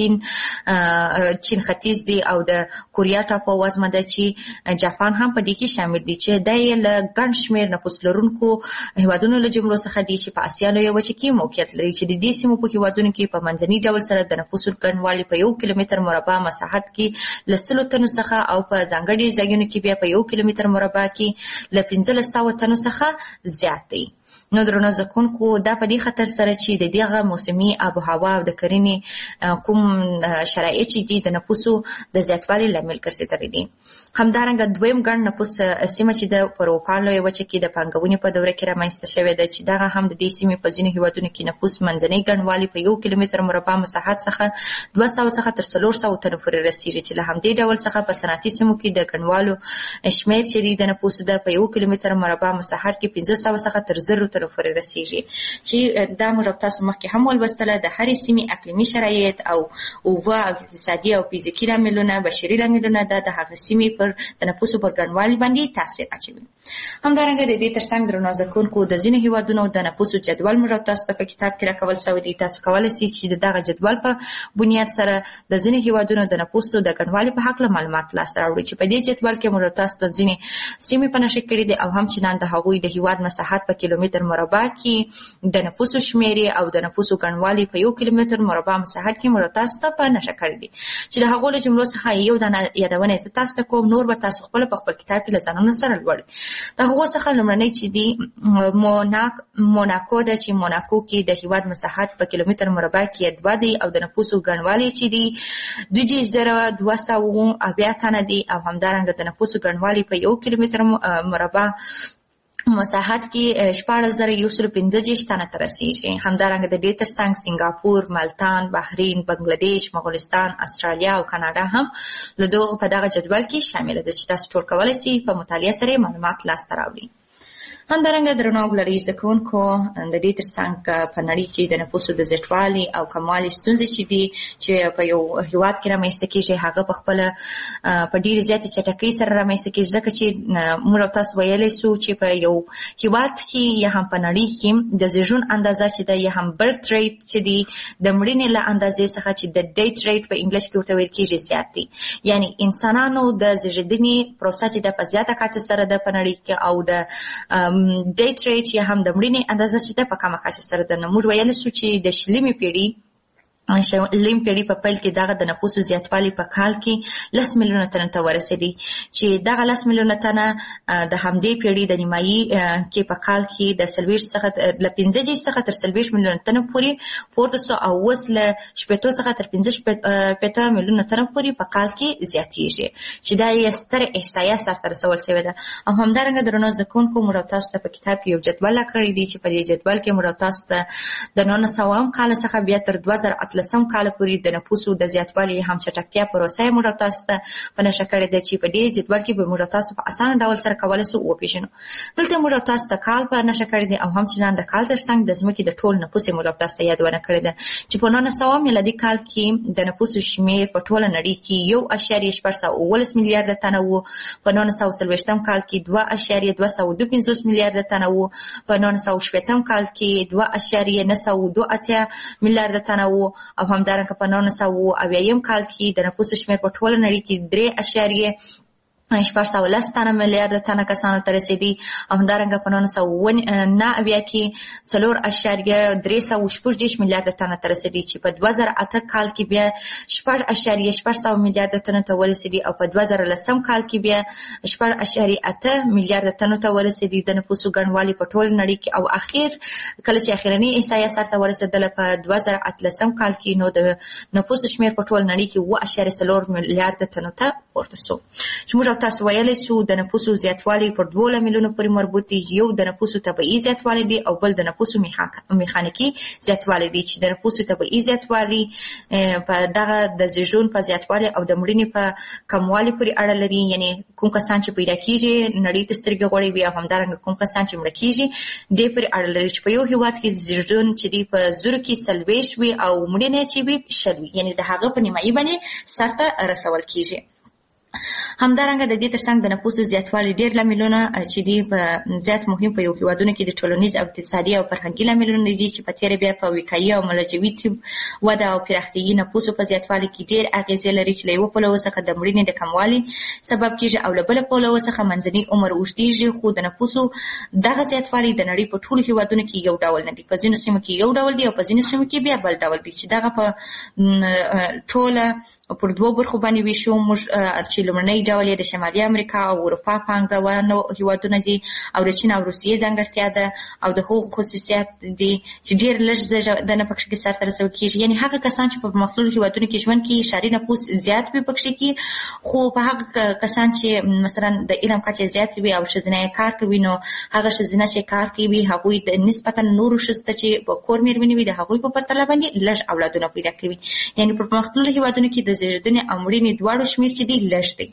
چین ختیځ دی او د کوریا ټاپو وزمه ده چې جاپان هم په دې کې شامل دي چې دا یې له ګڼ شمېر نفوس لرونکو هېوادونو له جملو څخه دي چې په اسیا لویه وچه کې موقعیت لري چې د دې سیمو په هېوادونو کې په منځني ډول سره د نفوسو ګڼوالی په 1 کیلومتر مربع مساحت کې له 100 تنو څخه او په ځانګړي ځایونو کې بیا په 1 کیلومتر مربع کې له 1500 تنو څخه زیات دی. نو درنو زده کوونکو دا په دې خاطر سره چې د دغه موسمي آب و هوا او د کرنې کوم شرایط چې دي د نفوسو د زیاتوالي لامل ګرځېدلي دي. همدارنګه دویم ګڼ نفوس سیمه چې د اروپا لویه وچه کې د پانګونې په دوره کې رامنځته شوې ده چې دغه هم د دې سیمې په ځینو هېوادونو کې نفوس منځنی ګڼوالی په 1 کیلومتر مربع مساحت څخه 200 څخه تر 400 تنو پورې رسېږي چې له همدې ډول څخه په صنعتي سیمو کې د ګڼوالو شمېر چې د نفوسو د په 1 کیلومتر مربع مساحت کې 500 څخه تر 1000 تنو پورې رسیږي چې دا موږ تاسو مخکې هم ولوستله د هرې سیمې اقلیمي شرایط او اوبه او اقتصادي او فزیکي لاملونه بشري لاملونه د هغه سیمې پر د نفوسو پر ګڼوالي باندې تاثیر اچوي. همدارنګه د دې ترڅنګ درنو زده کوونکو د ځینو هیوادونو د نفوسو جدول موږ تاسو ته په کتاب کې راکول شوی دی. تاسو کولی شئ چې دغه جدول په بنیاد سره د ځینو هیوادونو د نفوسو د ګڼوالي په هکله معلومات لاسته راوړئ چې په دې جدول کې موږ تاسو ته ځینې سیمې په نښه کړي دي او همچنان د هغوی د هیواد مساحت په کیلومتر مربع کې د نفوسو شمېرې او د نفوسو ګڼوالي په 1 کیلومتر مربع مساحت کې موږ تاسو ته په نښه کړي دي چې د هغو له جملو څخه یو دانه یادونه زه تاسو ته کوم، نور به تاسو خپل په خپل کتاب کې له ځانونو سره لولئ. د هغو څخه لومړنی چې دی موناکو ده چې موناکو کې د هیواد مساحت په کیلومتر مربع کې 2 دی او د نفوسو ګڼوالی چې دی 2280 تنه دی او همدارنګه د نفوسو ګڼوالی په 1 کیلومتر مربع مساحت کې 14115 تنه ته رسیږي. همدارنګه د دې ترڅنګ سنگاپور، ملتان، بحرین، بنگلاديش، مغولستان، استرالیا او کاناډا هم له دغه په دغه جدول کې شامل دي چې تاسو ټول کولی شئ په مطالعه سره معلومات لاسته راوړئ. همدارنګه درنو ګلري زده کوونکو د دې ترڅنګ په نړۍ کې د نفوسو د زیاتوالي او کموالي ستونزې چې دي چې په یو هیواد کې رامنځته کېږي هغه په خپله په ډېرې زیاتې چټکۍ سره رامنځته کېږي ځکه چې موږ تاسو ویلی سو چې په یو هیواد کې یا هم په نړۍ کې د زیږون اندازه چې ده یا هم برث ریټ چې دی د مړینې له اندازې څخه چې د ډیټ ریټ په انګلیش کې ورته ویل کېږي زیات دی. یعنی انسانانو د زیږېدنې پروسه چې ده په زیاته کچه سره ده په نړۍ کې او د ډیټ ریټ یا هم د مړینې اندازه چې ده په کمه کچه سره ده. نو موږ ویلی سو چې د شلمې پیړۍ په پیل کې دغه د نفوسو زیاتوالی په کال کې 10 میلیونه تنو ته ورسېدی چې دغه 10 میلیونه تنه د همدې پیړۍ د نیمایي کې په کال کې د 40 څخه له 15 څخه تر 40 میلیونه تنو پورې پورته سو او اوس له 80 څخه تر 15 میلیونه تنو پورې په کال کې زیاتېږي چې دا یې ستره احصایه سرته رسول شوې ده. او همدارنګه درنو زده کوونکو موږ تاسو ته په کتاب کې یو جدول راکړی دی چې په دې جدول کې موږ تاسو ته د 1900 کال څخه بیا تر 2013 کال پورې د نفوسو د زیاتوالي هم چټکتیا پروسه موږ تاسو ته په نښه کړې ده چې په دې جدول کې به موږ تاسو په اسانه ډول سره کولی شو وپېژنو. دلته موږ تاسو ته کال په نښه کړې ده او همچنان د کال ترڅنګ د ځمکې د ټول نفوس موږ تاسو ته یادونه کړې ده چې په 1900 میلادي کال کې د نفوسو شمېر په ټوله نړۍ کې 1.4 میلیارډ تنه وو، په 1940 کال کې 2.225 میلیارډ تنه وو، په 1980 کال کې 2.928 میلیارډ تنه وو او همدارنګه په 1980 کال کې د نفوسو شمېر په ټوله نړۍ کې 3.8 تنه میلیارډ تنه کسانو ته رسېدي او همدارنګه په 1990 کې 4.316 میلیارډ تنه ته رسېدي چې په 2008 کال کې بیا 4.6 میلیارډ تنه ته ورسېدي او په 2010 کال کې بیا 4.8 میلیارډ تنه ته ورسېدي د نفوسو ګڼوالی په ټول نړۍ کې. او اخر کله چې اخرنی احصایه سرته ورسېدله په 2013 کال کې نو د نفوسو شمېر په ټول نړۍ کې 1.4 میلیارډ تنه ته ورته شو چې موږ تاسو ویلی شو د نفوسو زیاتوالی پر 2 لاملونو پورې مربوط دي. یو د نفوسو طبیعي زیاتوالی دی او بل د نفوسو میخانیکي زیاتوالی دی چې د نفوسو طبیعي زیاتوالی په دغه د زیږون په زیاتوالی او د مړینې په کموالی پورې اړه لري. یعنی کوم کسان چې پیدا کېږي نړۍ ته سترګې غوړوي او همدارنګه کوم کسان چې مړه کېږي دې پورې اړه لري چې په یو هېواد کې زیږون چې دی په 0 کې 40 وي او مړینه چې وي 100 وي، یعنی د هغه په نیمایي باندې سرته رسول کېږي. همدارنګه د دې ترڅنګ د نفوسو زیاتوالی ډېر لاملونه چې دي په زیات مهم په یو هیوادونو کې د ټولنیز او اقتصادي او فرهنګي لاملونه دي چې په تېره بیا په وقایي او ملجوي طب وده او پراختیايي نفوسو په زیاتوالي کې ډېر اغېزې لري چې له یوه پلوه څخه د مړینې د کموالي سبب کېږي او له بله پلوه څخه منځني عمر اوږدېږي. خو د نفوسو دغه زیاتوالی د نړۍ په ټولو هیوادونو کې یو ډول نه دي، په ځینو سیمو کې یو ډول دي او په ځینو سیمو کې بیا بل ډول دي چې دغه په ټوله پر 2 برخو باندې ویشو موږ چې لومړنی ډول یې د شمالي امریکا او اروپا پانګوالو هیوادونه دي او د چین او روسیې ځانګړتیا ده او د هغو خصوصیات دي چې ډېر لږ زیږېدنه پکښې کې سرته رسول کېږي. یعنې هغه کسان چې په پرمختللو هیوادونو کې ژوند کوي ښاري نفوس زیات وي پکښې کې، خو په هغه کسان چې مثلا د علم کچه زیات وي او ښځینه یې کار کوي نو هغه ښځینه چې کار کوي هغوی د نسبتا نورو ښځو ته چې په کور مېرمنې وي د هغوی په پرتله باندې لږ اولادونه پیدا کوي. یعنې په پرمختللو هیوادونو کې د زیږېدنې او مړینې دواړو شمېر چې دی لږ دی.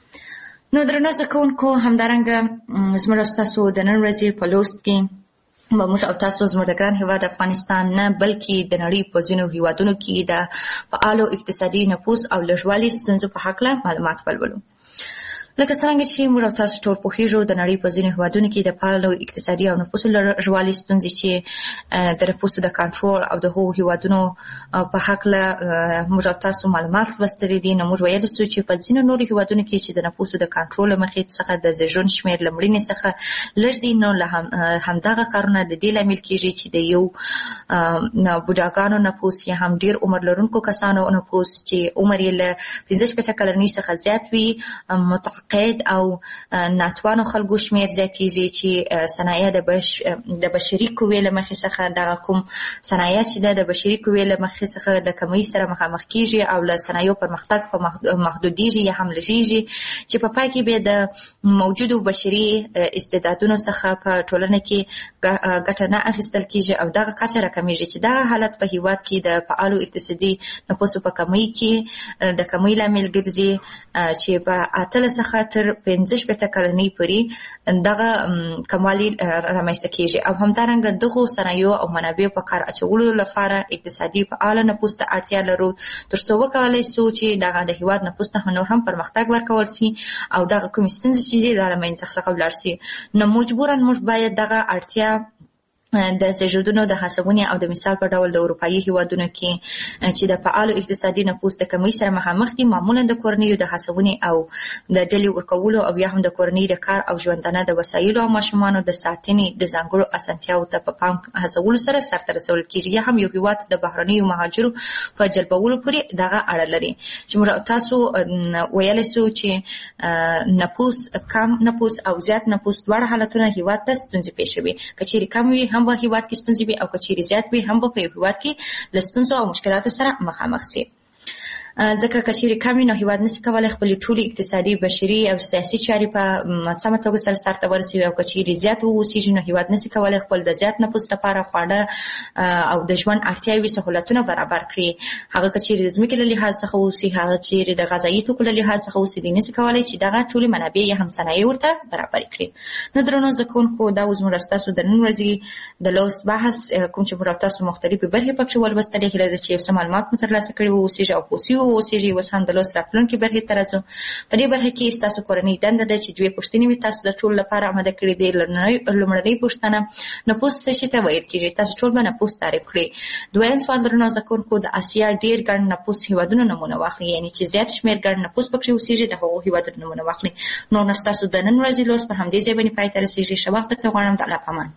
نو درنو زده کوونکو همدارنګه زموږ ستاسو د نن ورځې په لوست کې موږ او تاسو زموږ د ګران هیواد افغانستان نه بلکې د نړۍ په ځینو هیوادونو کې د فعالو اقتصادي نفوذ او لږوالي ستونزو په هکله معلومات ولولو. لکه څنګه چې موږ تاسو ټول پوهیږو د نړۍ په ځینو هیوادونو کې د فعالو اقتصادي او نفوذ لږوالي ستونزې چې د نفوذ د کنټرول او د هغو هیوادونو په هکله موږ تاسو معلومات لوستلي دي. نو موږ ویلی سو چې په ځینو نورو هیوادونو کې چې د نفوذ د کنټرول له مخې څخه د زیږون شمېر له مړینې څخه لږ دي، نو له همدغه کارونه د دې لامل کېږي چې د یو بوډاګانو نفوذ یا هم ډېر عمر لرونکو کسانو نفوذ چې عمر یې له 15 کلنۍ څخه زیات وي، قید او ناتوانو خلکو شمېر زیاتېږي چې صنایع د بشري قوې له مخې څخه دغه کوم صنایع چې د بشري قوې له مخې څخه د کمۍ سره مخامخ کېږي او له صنایعو پرمختګ په محدودېږي یا هم لږېږي، چې په پای کې بیا د موجودو بشري استعدادونو څخه په ټولنه کې ګټه نه اخیستل کېږي او دغه کچه راکمیږي، چې دغه حالت په هیواد کې د فعالو اقتصادي نفوذو په کمۍ کې د کمۍ لامل ګرځي، چې په 18 څخه تر 15 کلنۍ پورې دغه کموالی رامنځته کېږي. او همدارنګه دغو صنایعو او منابعو په کار اچولو لپاره اقتصادي فعال نفوذ ته اړتیا لرو ترڅو وکولای سو چې دغه د هیواد نفوذ ته نور هم پرمختګ ورکول شي او دغه کومې ستونزې چې دي د له منځه څخه ولاړ شي. نو مجبوراً موږ باید دغه اړتیا د زیږودونو د هڅونې او د مثال په ډول د اروپایي هیوادونو کې چې د فعالو اقتصادي نفوذ د کمۍ سره مخامخ دي، معمولا د کورنیو د هڅونې او د ډلې ورکولو او یا هم د کورنۍ د کار او ژوندانه د وسایلو او ماشومانو د ساتنې د ځانګړو اسانتیاوو ته په پام هڅولو سره سرته رسول کېږي، یا هم یو هیواد د بهرنیو مهاجرو په جلبولو پورې دغه اړه لري. چې موږ تاسو ویلی سو چې نفوذ کم نفوذ او زیات نفوذ دواړه حالتونه هیواد ته ستونزې پېښوي. که چیرې کم وي هم په هیواد کې ستونزې وي او که چیرې زیات وي هم په یو هیواد کې له ستونزو او مشکلاتو سره مخامخ شي. ځکه که چیرې کم وي نو هیواد نشي کولی خپلې ټولې اقتصادي، بشري او سیاسي چارې په سمه توګه سرته ورسوي، او که چیرې زیات واوسېږي نو هیواد نشي کولی خپل د زیات نفوذ لپاره خواړه او د ژوند اړتیاوې سهولتونه برابر کړي. هغه که چیرې د ځمکې له لحاظ څخه واوسي، هغه چیرې د غذایي توکو له لحاظ څخه واوسي، دوی نشي کولی چې دغه ټولې منابع یا هم صنایع ورته برابر کړي. نو درنو زده کوونکو، دا اوس موږ ستاسو د نن ورځې د لوست بحث کوم چې موږ تاسو مختلفې برخې پکې ولوستلې، هیله ده چې یو څه معلومات مو ترلاسه کړي واوسېږي او پوه واوسېږي. اوس هم د لوست راتلونکې برخې ته راځو. په دې برخه کې ستاسو کورنۍ دنده ده چې دوې پوښتنې مې تاسو د ټولو لپاره آماده کړې دي. لومړنۍ پوښتنه، نفوذ څه شي ته ویل کېږي؟ تاسو ټول به نفوذ تعریف کړئ. دویم سوال درنو زده کوونکو، د اسیا ډېر ګڼ نفوذ هیوادونو نمونه واخلئ، یعنې چې زیات شمېر ګڼ نفوذ پکې اوسېږي د هغو هیوادونو نمونه واخلئ. نو ستاسو د نن ورځې لوست پر همدې ځای باندې پای ته رسېږي. ښه وخت درته غواړم. د الله په امان.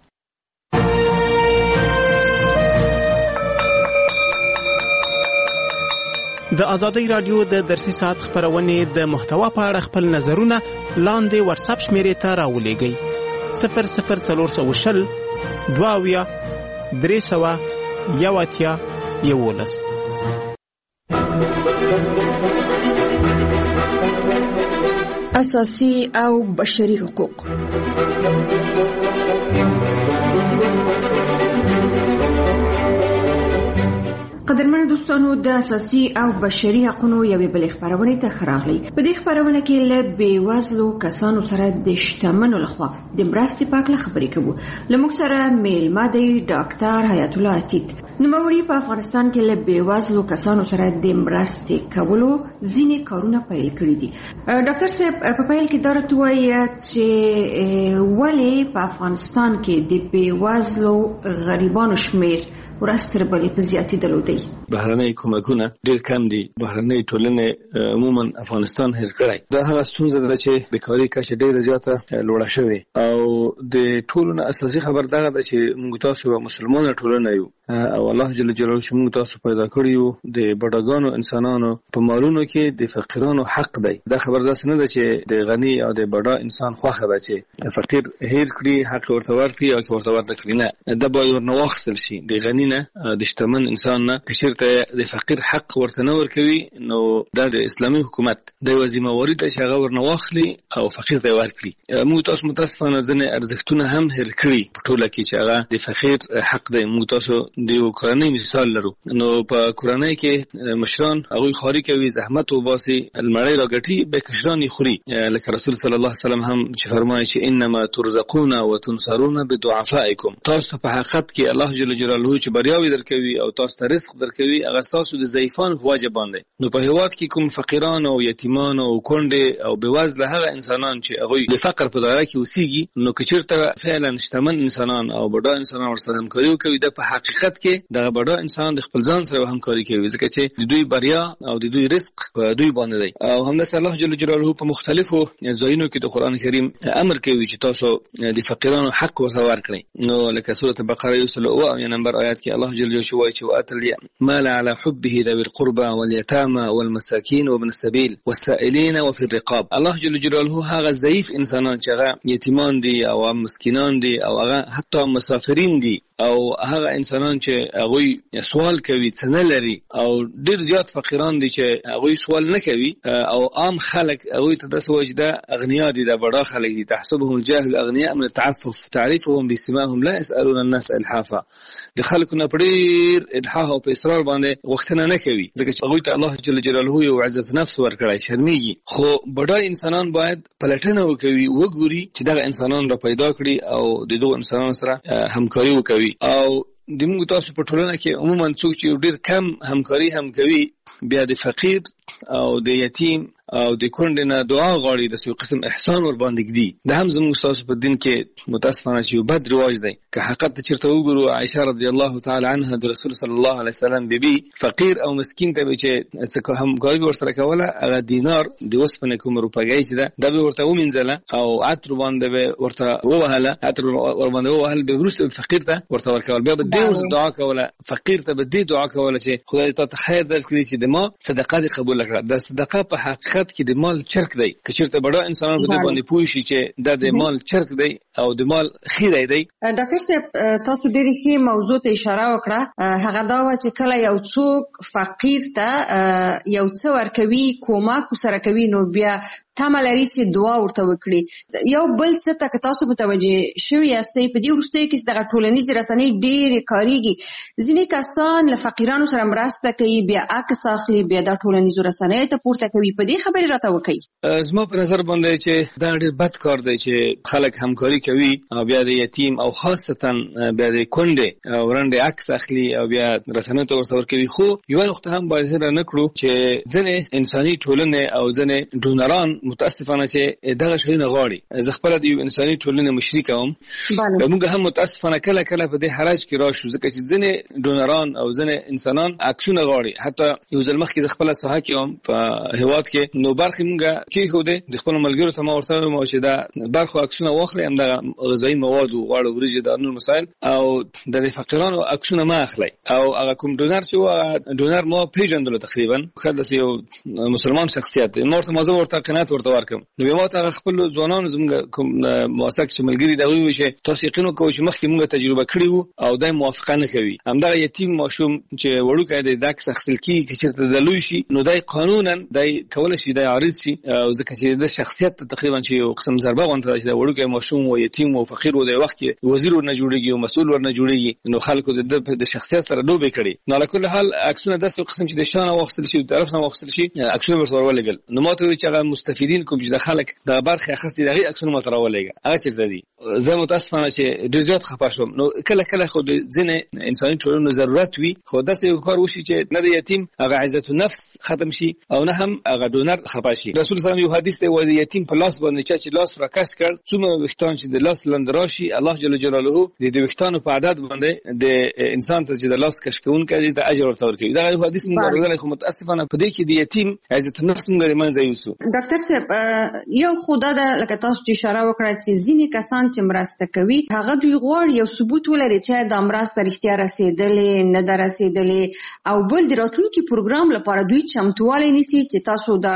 د آزادۍ رادیو د درسي ساعت خبرونې د محتوا په اړه خپل نظرونه لاندې واتساپ شمیرې ته راولېږئ: 00420 22 311. اساسي او بشري حقوق. قدرمن دوستانو، د اساسي او بشري حقوقو یوې بلې خبرونه ته راغلي. په دې خبرونه کې له بیوزلو کسانو سره د شتمنو لخوا د مرستې په اړه خبرې کوو. لموږ سره میلمه دی ډاکټر حیات الله عتیق. نوموړي په افغانستان کې له بیوزلو کسانو سره د مرستې کولو ځینې کارونه پیل کړي دي. ډاکټر صاحب، په پیل کې دا راته وایي چې ولې په افغانستان کې د بیوزلو غریبانو شمېر ورځ تر بلې په زیاتېدلو دی؟ بهرنۍ کومکونه ډېر کم دي. بهرنۍ ټولنې عموما افغانستان هېر کړی. دا هغه ستونزه ده چې بیکاري کچه ډېره زیاته لوړه شوې، او د ټولو نه اساسي خبر دغه ده چې موږ تاسو یوه مسلمانه ټولنه یو او الله جل جلاله چې موږ تاسو پیدا کړي یو د بډاګانو انسانانو په مالونو کې د فقیرانو حق دی. دا خبر داسې نه ده چې د غني او د بډا انسان خوښه ده چې فقیر هېر کړي، حق ورته ورکړي او که ورته ورته کړي. نه، دا باید ورنه واخیستل شي. د غني نه نه د شتمن انسان نه کچیرته د فقیر حق ورته نه ورکوي نو دا د اسلامي حکومت د وظیفه ته چې هغه ورنه واخلي او فقیر ته ورکړي. موږ تاسو متاسفانه ځنې ارزښتونه هم هېر کړي په ټوله کې چې هغه د فقیر حق دی. موږ تاسو د کورنۍ مثال لرو نو په کورنۍ کې مشران هغوی خواري کوي، زحمت وباسي، المړی راګټي، به کشران یې خوري. لکه رسول صلی الله علیه وسلم هم چې فرمایي چې انما ترزقون وتنصرون بدعفائکم، تاسو په حقیقت کې الله جل جلاله چې بریاوي درکوي او تاسو ته رزق درکوي هغه تاسو د ضعیفانو په وجه باندې. نو په هیواد کې کوم فقیران او یتیمان او کونډې او بېوزله هغه انسانان چې هغوی د فقر په دایره کې اوسېږي نو که چېرته فعلا شتمن انسانان او بډا انسانان ورسره همکاري وکوي د په حقیقت کې دغه بډا انسان د خپل ځان سره همکاري کوي ځکه چې د دوی بریا او د دوی رزق په دوی باندې دی. او همداسې الله جل جلاله په مختلفو ځایونو کې د قرآن کریم امر کوي چې تاسو د فقیرانو حق ورته ورکړئ. نو لکه سورة بقره 107 نمبر آیات کې الله جل جلاله وایي چې وآتوا المال على حبه ذوي القربى واليتامى والمساكين وابن السبيل والسائلين وفي الرقاب. الله جل جلاله هغه ضعیف انسانان چې هغه یتیمان دي او مسکینان دي او هغه حتی مسافرین دي او هغه انسانان چې هغوی سوال کوي څه نه لري او ډیر زیات فقیران دي چې هغوی سوال نه کوي او عام خلک هغوی ته داسې وایي چې دا اغنیا دي، دا بډا خلک دي. تحسبهم الجاهل اغنیاء من التعفف تعرفهم بسماهم لا يسألون الناس الحافا. د خلکو نه ډیر الحاح او په اصرار باندې غوښتنه نه کوي ځکه چې هغوی ته الله جل جلاله یو عزت نفس ورکړی، شرمېږي. خو بډا انسانان باید پلټنه وکوي، وګوري چې دغه انسانان را پیدا کړي او د دغو انسانانو سره همکاري وکوي. او د موږ تاسو په ټولنه کې عموما څوک چې ډیر کم همکاري هم کوي بیا د فقیر او د یتیم او د کونډې نه دعا غواړي، د یو قسم احسان ور باندې ږدي. دا هم زموږ تاسو په دین کې متاسفانه چې یو بد رواج دی. که حقیقت چېرته وګورو عایشه رضی الله تعالی عنها د رسول صلی الله علیه وسلم بیبي فقیر او مسکین ته به چې څه همکاري ورسره کوله هغه دینار د اوسپنې کوم روپۍ چې ده دا به ورته ومینځله او عطر باندې به ورته ووهله، عطر ور باندې ووهل به وروسته فقیر ته ورته ورکول. بیا به دې دعا کوله، فقیر ته به دې دعا کوله چې خدای تا ته خیر درکړي چې د ما صدقه دې قبول کړه. دا صدقه په حقیقت کې د مال چرک دی. که چېرته بډا انسانان په دې باندې پوه شي چې دا د مال چرک دی او د مال خیری دی. ډاکټر صاحب تاسو ډېرې ښې موضوع ته اشاره وکړه، هغه دا وه چې کله یو څوک فقیر ته یو څه ورکوي، کومک ورسره کوي، نو بیا تمه لري چې دعا ورته وکړي. یو بل څه ته که تاسو متوجه شوي یاستئ په دې وروستیو کې دغه ټولنیزې رسنۍ ډېرې کارېږي، ځینې کسان له فقیرانو سره مرسته کوي، بیا عکس اخلي، بیا دا ټولنیزو رسنیو ته پورته کوي. په دې خبرې راته وکړئ. زما په نظر باندې چې دا ډېر بد کار دی چې خلک همکاري کوي او بیا د یتیم او خاصتا بیا د کونډې ورنډې عکس اخلي او بیا رسنیو ته ورته ورکوي. خو یوه نقطه هم باید هېره نه کړو چې ځینې انساني ټولنې او ځینې ډونران متاسفانه چې دغه شیونه غواړي. زه خپله د یو انساني ټولنې مشري کوم. موږ هم متاسفانه کله کله په دې حرج کې راشو ځکه چې ځینې ډونران او ځینې انسانان عکسونه غواړي. حتی یو ځل مخکې زه خپله ساحه کې وم په هېواد کې، نو برخې موږ کېښودې د خپلو ملګرو ته ما ورته وویل چې دا برخو عکسونه واخلئ، همدغه غذایي مواد و غوړ وریجې دا نور مسایل او د فقیرانو عکسونه مه اخلئ. او هغه کوم ډونر چې و هغه ډونر ما پېژندلو تقریبا، ښه داسې یو مسلمان شخصیت دی. ما ورته ورته قناعت ورته ورکړم. نو بیا ما ته هغه خپلو ځوانانو زموږ کوم موثق چې ملګري دي هغوی وویل چې تاسو یقین وکوئ چې مخکې موږ تجربه کړې وو او دی موافقه نه کوي. همدغه یتیم ماشوم چې وړوکی دی د عکس اخیستل کېږي که چېرته د لوی شي نو دی قانونا دی کولی شي دی عارض شي او ځکه چې د شخصیت ته تقریبا چې یو قسم ضربه غونته ده چې د وړوکی ماشوم و یتیم و فقیر و د وخت کې وزیر ورنه جوړېږي او مسؤل ورنه جوړېږي، نو خلکو د شخصیت سره لوبې کړي. نو علی کل حال عکسونه داسې یو قسم چې د شا نه واخیستل شي، د طرف نه واخیستل شي، عکسونه ورته ورولېږل. نو ما ته وویل چې هغه مستفیدین کوم چې د خلک دغه برخې اخیستې د هغې عکسونه ما ته راولېږه، هغه چېرته دي؟ زه متاسفانه چې ډېر زیات خفه شوم. نو کله کله خو د ځینې انساني ټولنو ضرورت وي، خو داسې یو کار وشي چې نه د یتیم هغه عزت النفس ختم شي او نه هم هغه ډونر خفه شي. رسول صلی الله علیه وسلم یو حدیث دی وایي د یتیم په لاس باندې چا چې لاس راکش کړ څومره ویښتان چې د لاس لاندې راشي الله جل جلاله د ویښتانو په عدد باندې د انسان ته چې د لاس کش کوونکی دی د اجر ورته ورکوي. دغه یو حدیث موږ اورېدلی، خو متاسفانه په دې کې د یتیم عزت النفس موږ له منځه یوسو. ډاکټر صاحب یو خو دا ده لکه تاسو چې اشاره وکړه چې ځینې کسان چې مرسته کوي هغه دوی غواړي یو ثبوت ولري چې دا مرسته رښتیا رسېدلې نه ده رسېدلې، او بل د راتلونکي پروګرام لپاره دوی چمتووالی نیسي چې تاسو دا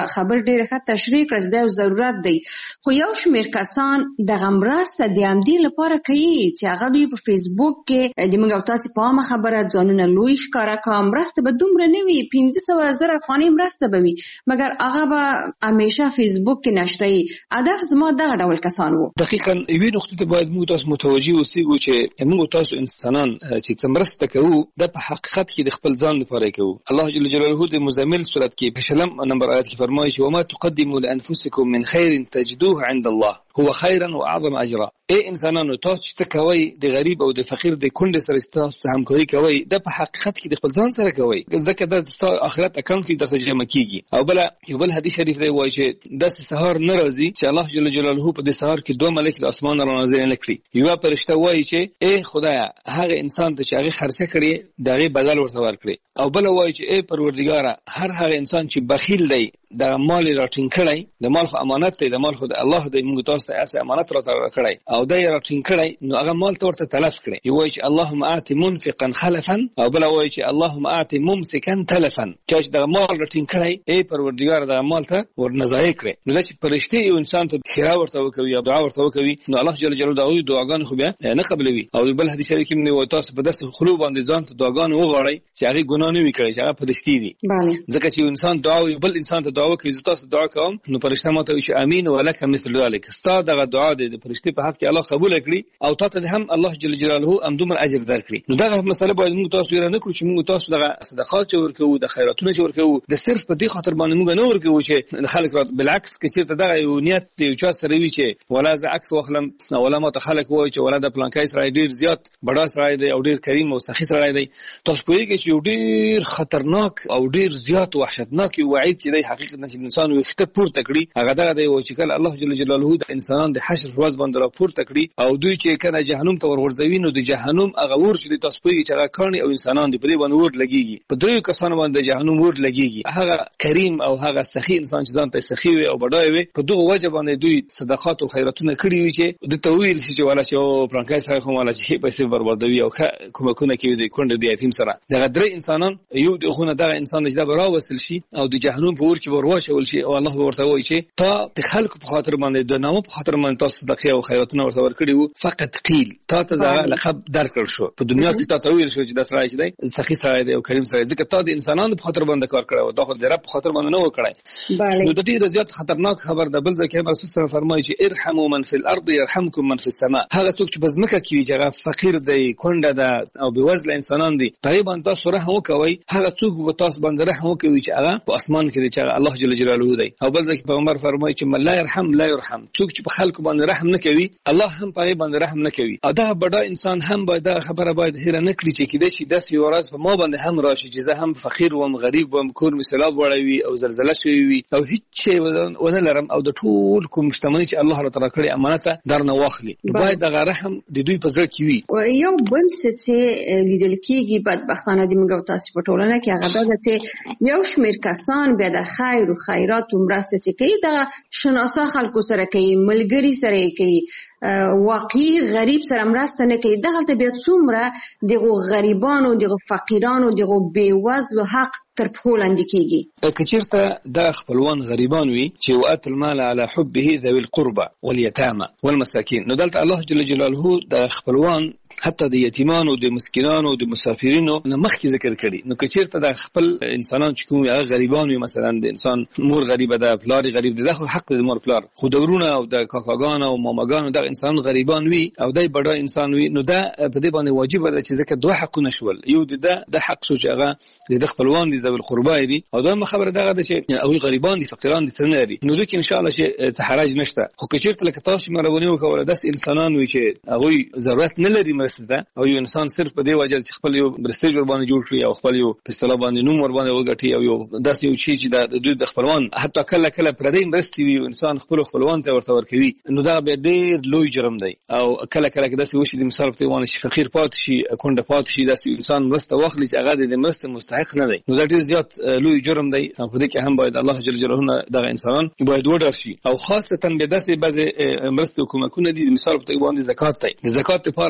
خبر ډېر ښه تشریح کړ چې دا یو ضرورت دی. خو یو شمېر کسان دغه مرسته د همدې لپاره کوي چې هغه دوی په فیسبوک کې د موږ او تاسې په عامه خبره ځانونه لوی ښکاره کا مرسته به دومره نه وي 500,000 افغانۍ مرسته به وي مګر هغه به همیشه فیسبوک کې نشروي. هدف زما دغه ډول کسان وو. دقیقاً یوې نقطې ته باید موږ تاسو متوجه اوسېږو چې موږ تاسو انسانان چې څه مرسته کوو د په حقیقت کې د خپل ځان لپاره کوو. الله جل جلاله د مزمل سورت کې په 20 نمبر آیت کې فرمایي چې وما تقدموا لانفسکم من خیر تجدوه عند الله هو خیرا واعظم اجرا. ای انسانانو تاسو چې کوي د غریب او د فقیر د کونډې سره تاسو همکاري کوي د په حقیقت کې د خپل ځان سره کوي ځکه د آخرت اکاونټ کې د ترجمه کیږي. او بل یو بل حدیث شریف دی وایي چې د سحر ناراضي چې الله جل جلاله په دې سحر کې دوه ملائکه د اسمان را نازل نکړي. یو فرشته وایي چې ای خدایا هغه انسان ته چې هغه خرڅه کړي دغه بدل ورته ورکړي. او بل وایي چې ای پروردګار هغه انسان چې بخیل دی د مال راټینګ کړي د مال خو امانت دی د مال خو الله دې موږ تاسو ته اسه امانت راته کړی او د راټینګ کړي نو هغه مال ورته تلف کړي. یو وایي چې اللهم اعط منفقا خلفا او بل وایي چې اللهم اعط ممسكا تلفا چې د مال راټینګ کړي ای پروردګار د مال ته ورنځای کړي. نو چې فرشتي یو انسان ته خیره ورته وکوي او دعا ورته وکوي نو الله جل جلاله دغه دعاګان خو بیا نه قبلوي. او بل حدیث شریف کې نو تاسو په داسې خلو باندې ځان ته دعاګان وغواړي چې هغه ګناه نه وي کړی چې هغه فرشتي دي. ځکه چې انسان دعا او بل انسان ته دعا کوي تاسو دعا کوم نو فرشته ماته وي چې امين ولک مثل ذلك. ستا دغه دعا د فرشتي په حق کې الله قبول کړي او تاسو هم الله جل جلاله هم دومره اجر درکړي. نو دغه مسله باید موږ تاسو یې نه کړو چې موږ تاسو دغه صدقات ورکوو د خیراتونو ورکوو د صرف په دې خاطر باندې موږ نه ورکوو چې خلک بالعکس کې چیرته دغه یو نیت دی چې سره وی چې ولا ز عکس واخلم ولا ما ته خلک وای چې ولا د پلانکای سره ډیر زیات بڑا سره دی او ډیر کریم او سخی سره دی. تاسو په دې کې چې ډیر خطرناک او ډیر زیات وحشتناک وعید چې دی حقیقت نه چې انسان وخته پورته کړي هغه دغه دی چې کله الله جل جلاله د انسانان د حشر ورځ باندې را پورته کړي او دوی چې کنه جهنم ته ورغورځوي نو د جهنم هغه ور چې تاسو په چې هغه کړنی او انسانان دی په دې باندې ور لګيږي په دریو کسانو باندې جهنم ور لګيږي. هغه کریم او هغه سخی انسان چې ځان ته سخی وي او بډای وي په دغه وجه باندې دوی صدقات او خیراتونه کړی وي چې د تویل چې ولا چې پلانکای سره کوم ولا چې پیسې بربادوي او کومه کوي د کونډې د یتیم سره دغه درې انسانان یو دغه دغه انسان چې دا برا وصل شي او د جهنم په ور کې ورواچول شي او الله ورته وایي چې تا د خلکو په خاطر باندې د نامو په خاطر باندې تاسو صدقه او خیراتونه ورته ورکړي وو فقط قیل تا ته دا لقب درکړ شو په دنیا کې تا ته ویل شو چې دا سړی دی سخی سړی دی او کریم سړی ځکه تا د انسانانو په خاطر باندې کار کړو دا خو د رب په خاطر باندې نه وکړای. نو د دې زیات خطرناک خبر د بل ځکه رسول صلی الله فرمایي چې ارحموا من فی الارض يرحمكم من فی السماء. هغه څوک چې بزمکه کې هغه فقیر دی کونډه ده او بوزله انسانان دي تقریبا تاسو رحم وکوي هغه څوک به تاسو باندې رحم وکوي چې هغه په اسمان کې دی چې الله جل جلاله دی. او بل ځکه پیغمبر فرمایي چې من لا يرحم لا يرحم څوک چې په خلکو باندې رحم نه کوي الله هم په باندې رحم نه کوي. او دا بډا انسان هم باید خبره باید هیر نه کړی چې کده شي داس یو ورځ په ما باندې هم راشي چې زه هم فقیر وم غریب وم کور مثال وړوي او زلزلہ شوی وي او هیڅ شی ونه لرم او د ټول کوم شتمنۍ چې الله تعالی کړی امانت درنه واخلي باید دغه رحم د دوی په ځای کې وي. یو بل څه لیدل کېږي بدبختانه د موږ تاسو په ټولنه کې هغه دا چې یو شمېر کسان به د خیر او خیرات مرسته کوي د شناسا خلکو سره کوي ملګری سره کوي واقعي غریب سره مرسته نه کوي. دغه ته بیا څومره دغه غریبانو دغه فقیرانو دغه بیوزلو حق تر پخو لاندې کېږي. کچیرته د خپلوان غریبان وي چې وات المال على حبه ذوي القربى واليتامى والمساكين نو دلته الله جل جلاله د خپلوان حتی د یتیمانو د مسکینانو د مسافرینو نه مخکې ذکر کړي. نو کچیرته د خپل انسانان چې کوم هغه غریبان وي مثلا د انسان مور غریبه ده پلار غریب ده خو حق د مور پلار خو دورونه او د کاکاګان او ماماګان د انسان غریبان وي او دای بډا انسان وي نو دا په دې باندې واجب ده چې ځکه دوه حقونه شول یو د حق شو چې هغه د خپلوان دي ذوي القربى دي او دا خبره دغه ده چې او غریبان دي فقیران دي څنګه دي نو دوی ان شاء الله چې څه حرج نشته. خو کچیرته لکه تاسو مرونی وکول داس انسانان وي چې هغه ضرورت نه لري مرسته او یو انسان صرف په دې وجه چې خپل یو برستیج ور باندې جوړ کړي او خپل یو په اصطلاح باندې نوم ور باندې وګټي او یو داس یو شی چې د دوی د خپلوان حتی کله کله پردې مرستي وي انسان خپل خپلوان ته ورته ورکوي نو دا به ډېر لوی جرم دی. او کله کله داس وشي د مثال په توانه شي فقیر پات شي کونډه پات شي داس انسان مرسته واخلي چې هغه د مرسته مستحق نه دی نو دا ډېر زیات لوی جرم دی. په دې کې هم باید الله جل جلاله دغه انسانان باید وډار شي او خاصه به داسې بعض مرسته حکومتونه دي مثال په توګه باندې زکات دی. د زکات لپاره الله جل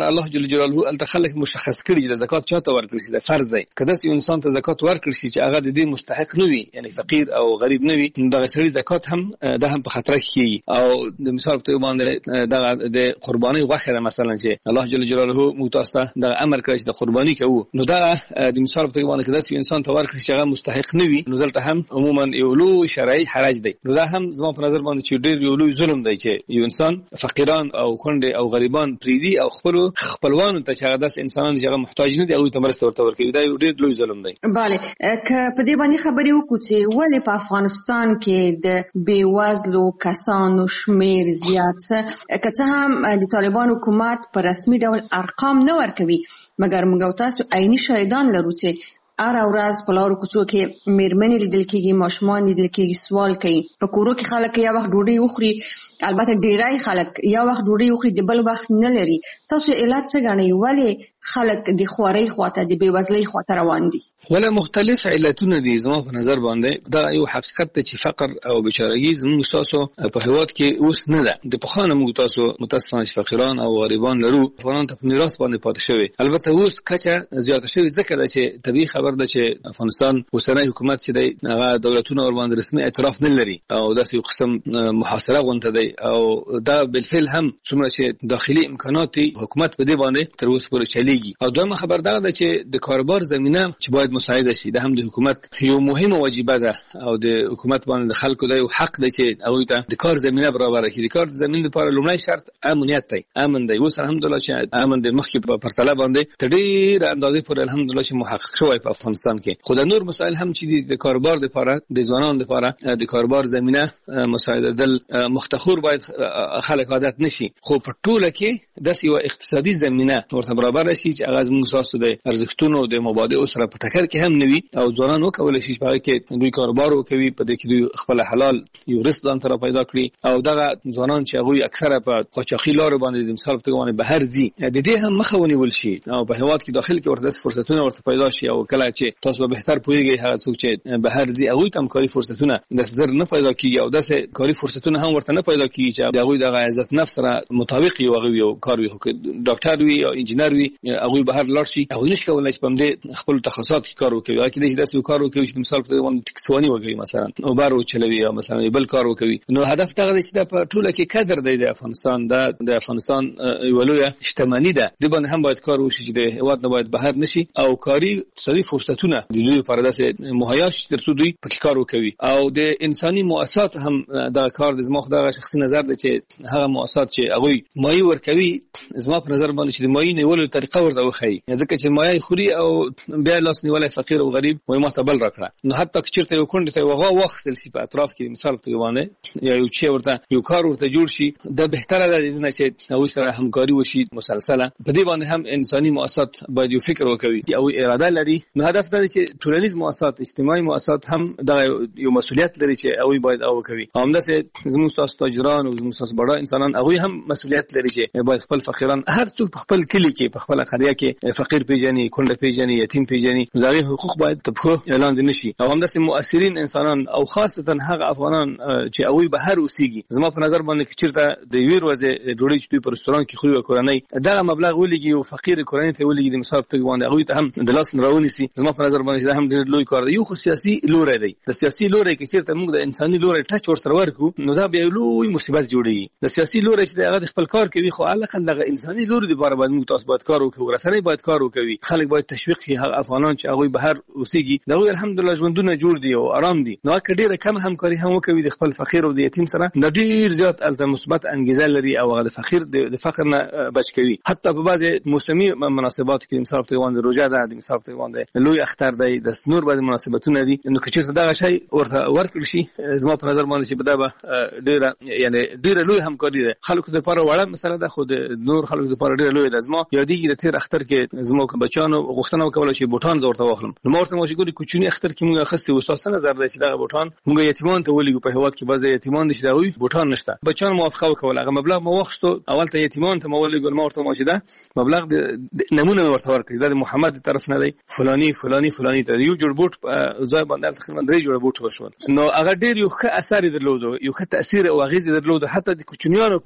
جلاله الته خلک مشخص کړي د زکات چاته ورکړي چې د فرض دی. کله چې انسان ته زکات ورکړي چې هغه د دې مستحق نه وي، یعنی فقیر او غریب نه وي، نو دغه سړي زکات هم د هم په خطر کې او د مثال په باندې دغه د قرباني غوښه مثلا چې الله جل جلاله متاسته د امر کړی چې د قرباني کوو، نو دا د مثال په باندې کله چې انسان ته ورکړي چې هغه مستحق نه وي، نو دلته هم عموما یو لوی شرعي حرج دی. نو دا هم زما په نظر باندې چې ډېر یو لوی ظلم دی چې یو انسان فقیران او کونډې او غریبان پریدي او خپلوانو ته چې هغه داس انسانان چې هغه محتاج نه دي او ته مرسته ورته ورکوي، دا یو ډېر لوی ظلم دی. bale که په دې باندې خبرې وکړو چې ولې په افغانستان کې د بیوزلو کسانو شمیر زیات څه، که څه هم د طالبان حکومت په رسمي ډول ارقام نه ورکوي، مګر موږ تاسو عیني شاهدان لرو چې هر ورځ په لارو کوڅو کې میرمنې لیدل کېږي، ماشومان لیدل کېږي، سوال کوي. په کورو کې خلک یا وخت ډوډۍ وخوري، البته ډیری خلک یا وخت ډوډۍ وخوري د بل وخت نه لري. تاسو علت څه ګڼئ ولې خلک د خوارۍ خواته د بېوزلۍ خواته روان دي؟ ولا مختلف علتونه دي زما په نظر باندې. دا یو حقیقت دی چې فقر او بیچارهګي زموږ تاسو په هیواد کې اوس نه ده. د پخوانه موږ تاسو متاسفانه فقیران او غریبان لرو، افغانان ته په میراث باندې پاتې شوی. البته اوس کچه زیاته شوی ځکه چې طبيعي خبر ده چې افغانستان اوسنی حکومت چې دی هغه دولتونه ور باندې رسمي اعتراف نه لري او داسې یو قسم محاصره غونډه دی او دا بالفعل هم څومره چې داخلي امکانات حکومت په دې باندې تر اوسه پورې چلیږي. او دویمه خبر ده چې د کاروبار زمينه چې باید مساعده شي، دا هم د حکومت یو مهمه واجبه ده او د حکومت باندې د خلکو د یو حق دی چې هغه ته د کار زمينه برابر کړي. د کار زمينه لپاره لومړی شرط امنیت دی. امن دی. اوس الحمدلله چې امن د مخکې په پرتله باندې تدیر اندازې پورې الحمدلله چې محقق شوی په افغانستان کې. خو د نور مسائل هم چې د کاروبار لپاره د ځوانانو لپاره د کاروبار زمينه مساعده دل مختخور باید خلک عادت نشي. خو په ټوله کې د یو اقتصادي زمينه ورته برابر شي چې هغه موږ تاسو د ارزښتونو د مبادئ سره په ټکر کې هم نوي او ځوانان وکولای شي په کې دوی کاروبار وکوي، په دې کې دوی خپل حلال یو رزق ځان تر پیدا کړي او دغه ځوانان چې هغه اکثره په قاچاقي لارو باندې د مثال په توګه بهر ځي، د دې هم مخه ونیول شي او په هیواد کې داخل کې ورته فرصتونه ورته پیدا شي او کله چې تاسو به بهتر پوهیږئ هغه څوک چې بهر ځي هغه تم کاری فرصتونه د زر نه پیدا کیږي او داسې کاری فرصتونه هم ورته نه پیدا کیږي چې هغه د عزت نفس سره مطابق یو هغه یو کار وي، ډاکټر وي او انجینر وي، هغه بهر لاړ شي هغه نشي کولای چې په دې خپل تخصصات کې کار وکړي. هغه کې داسې کار وکړي چې مثال په توګه ټکسوانی وکړي، مثلا اوبر او چلوي او مثلا بل کار وکړي. نو هدف دا دی چې په ټوله کې قدر دی د افغانستان د افغانستان ولوله اجتماعي ده، د باندې هم باید کار وشي چې د هیواد نه باید بهر نشي او کاری اقتصادي فرصتونه د دوی لپاره داسې مهیا شي تر څو دوی پکې کار وکړي. او د انساني مؤسسات هم دا کار د زما خدای شخصي نظر دی چې هغه مؤسسات چې هغه مایي ورکوي زما په نظر باندې چې د مایي نیولو طریقه ورته وخی، ځکه چې مایي خوري او بیا لاس نیولای فقیر او غریب وای ما ته بل راکړه. نو حتی که چیرته یو کونډه ته وغه وخت سي په اطراف کې مثال په یوانه یا یو چی ورته یو کار ورته جوړ شي، دا بهتره ده نه چې هغه سره همکاري وشي مسلسله. په دې باندې هم انساني مؤسسات باید یو فکر وکړي او اراده لري. نو هدف دا دی چې ټولنیز مؤسسات اجتماعي مؤسسات هم دا یو مسؤلیت لري چې هغه باید او کوي. همداسې زموږ تاسو تاجران او زموږ تاسو بڑا انسانان هغه هم مسؤلیت لري چې باید خپل فقیران هر څوک په خپل کلی کې په خپل قريه کې فقیر پیژني، کونډه پیژني، یتیم پیژني، دغه حقوق باید په اعلان دي نشي. او همداسې مؤثرین انسانان او خاصتا هغه افغانان چې هغه بهر اوسېږي، زما په نظر باندې چیرته د ویر وځي جوړی چې په رستوران کې خوري کورنۍ دغه مبلغ ولګي او فقیر کورنۍ ته ولګي د مثال په باندې هغه ته هم د لاس راونی سي. زما په نظر باندې دا هم ډېر لوی کار دی. یو خو سیاسي لوري دی، د سیاسي لوري کې چیرته موږ د انساني لوري ټچ ورسره ورکو نو دا به لوی مصیبت جوړي. د سیاسي لوري چې هغه خپل کار کوي خو علاقه دغه انساني لوري د بار باندې موږ تاسو باید کار وکړو، رسنۍ باید کار وکړي، خلک باید تشویق شي. هغه افغانان چې هغه بهر اوسېږي دغه الحمدلله ژوندونه جوړ دي او آرام دي. نو که ډیره کم همکاري هم وکوي د خپل فقیر او د یتیم سره د ډیر زیات الته مثبت انګیزه لري او هغه فقیر د فقر نه بچ کوي. حتی په بعضي موسمي مناسبات کې مثال په توګه روزه ده، د مثال په توګه لوی اختر دی، د نور بعضي مناسبتونه دي. نو که چیرته دغه شی ورته ورکړل شي زما په نظر باندې چې بده به ډیره یعنی ډیره لوی همکاري ده. خلکو لپاره وړه مسله ده خو د نور خلکو لپاره ډیره لوی ده. زما یادېږي د تیر اختر کې زما بچانو غوښتنه وکړه چې بوټان زورته واخلم. نو مورته مو چې ګوري کوچنی اختر کې موږ اخستې وساسه نظر دی چې دغه بوټان موږ یتیمان ته ولګو. په هیواد کې بعضي یتیمان دي چې دغه بوټان نشته، بچان موافقه وکړه هغه مبلغ مو واخستو اول ته یتیمان ته مو ولګو. مورته مو چې دا مبلغ د نمونه ورته ورکړي د محمد طرف نه دی، فلانی فلانی فلانی ته یو جوړ بوټ ځای باندې تقریبا 3 جوړ بوټ وشول. نو هغه ډیر یو ښه اثر درلود، یو ښه تاثیر او اغیز درلود حتی د کوچنیانو په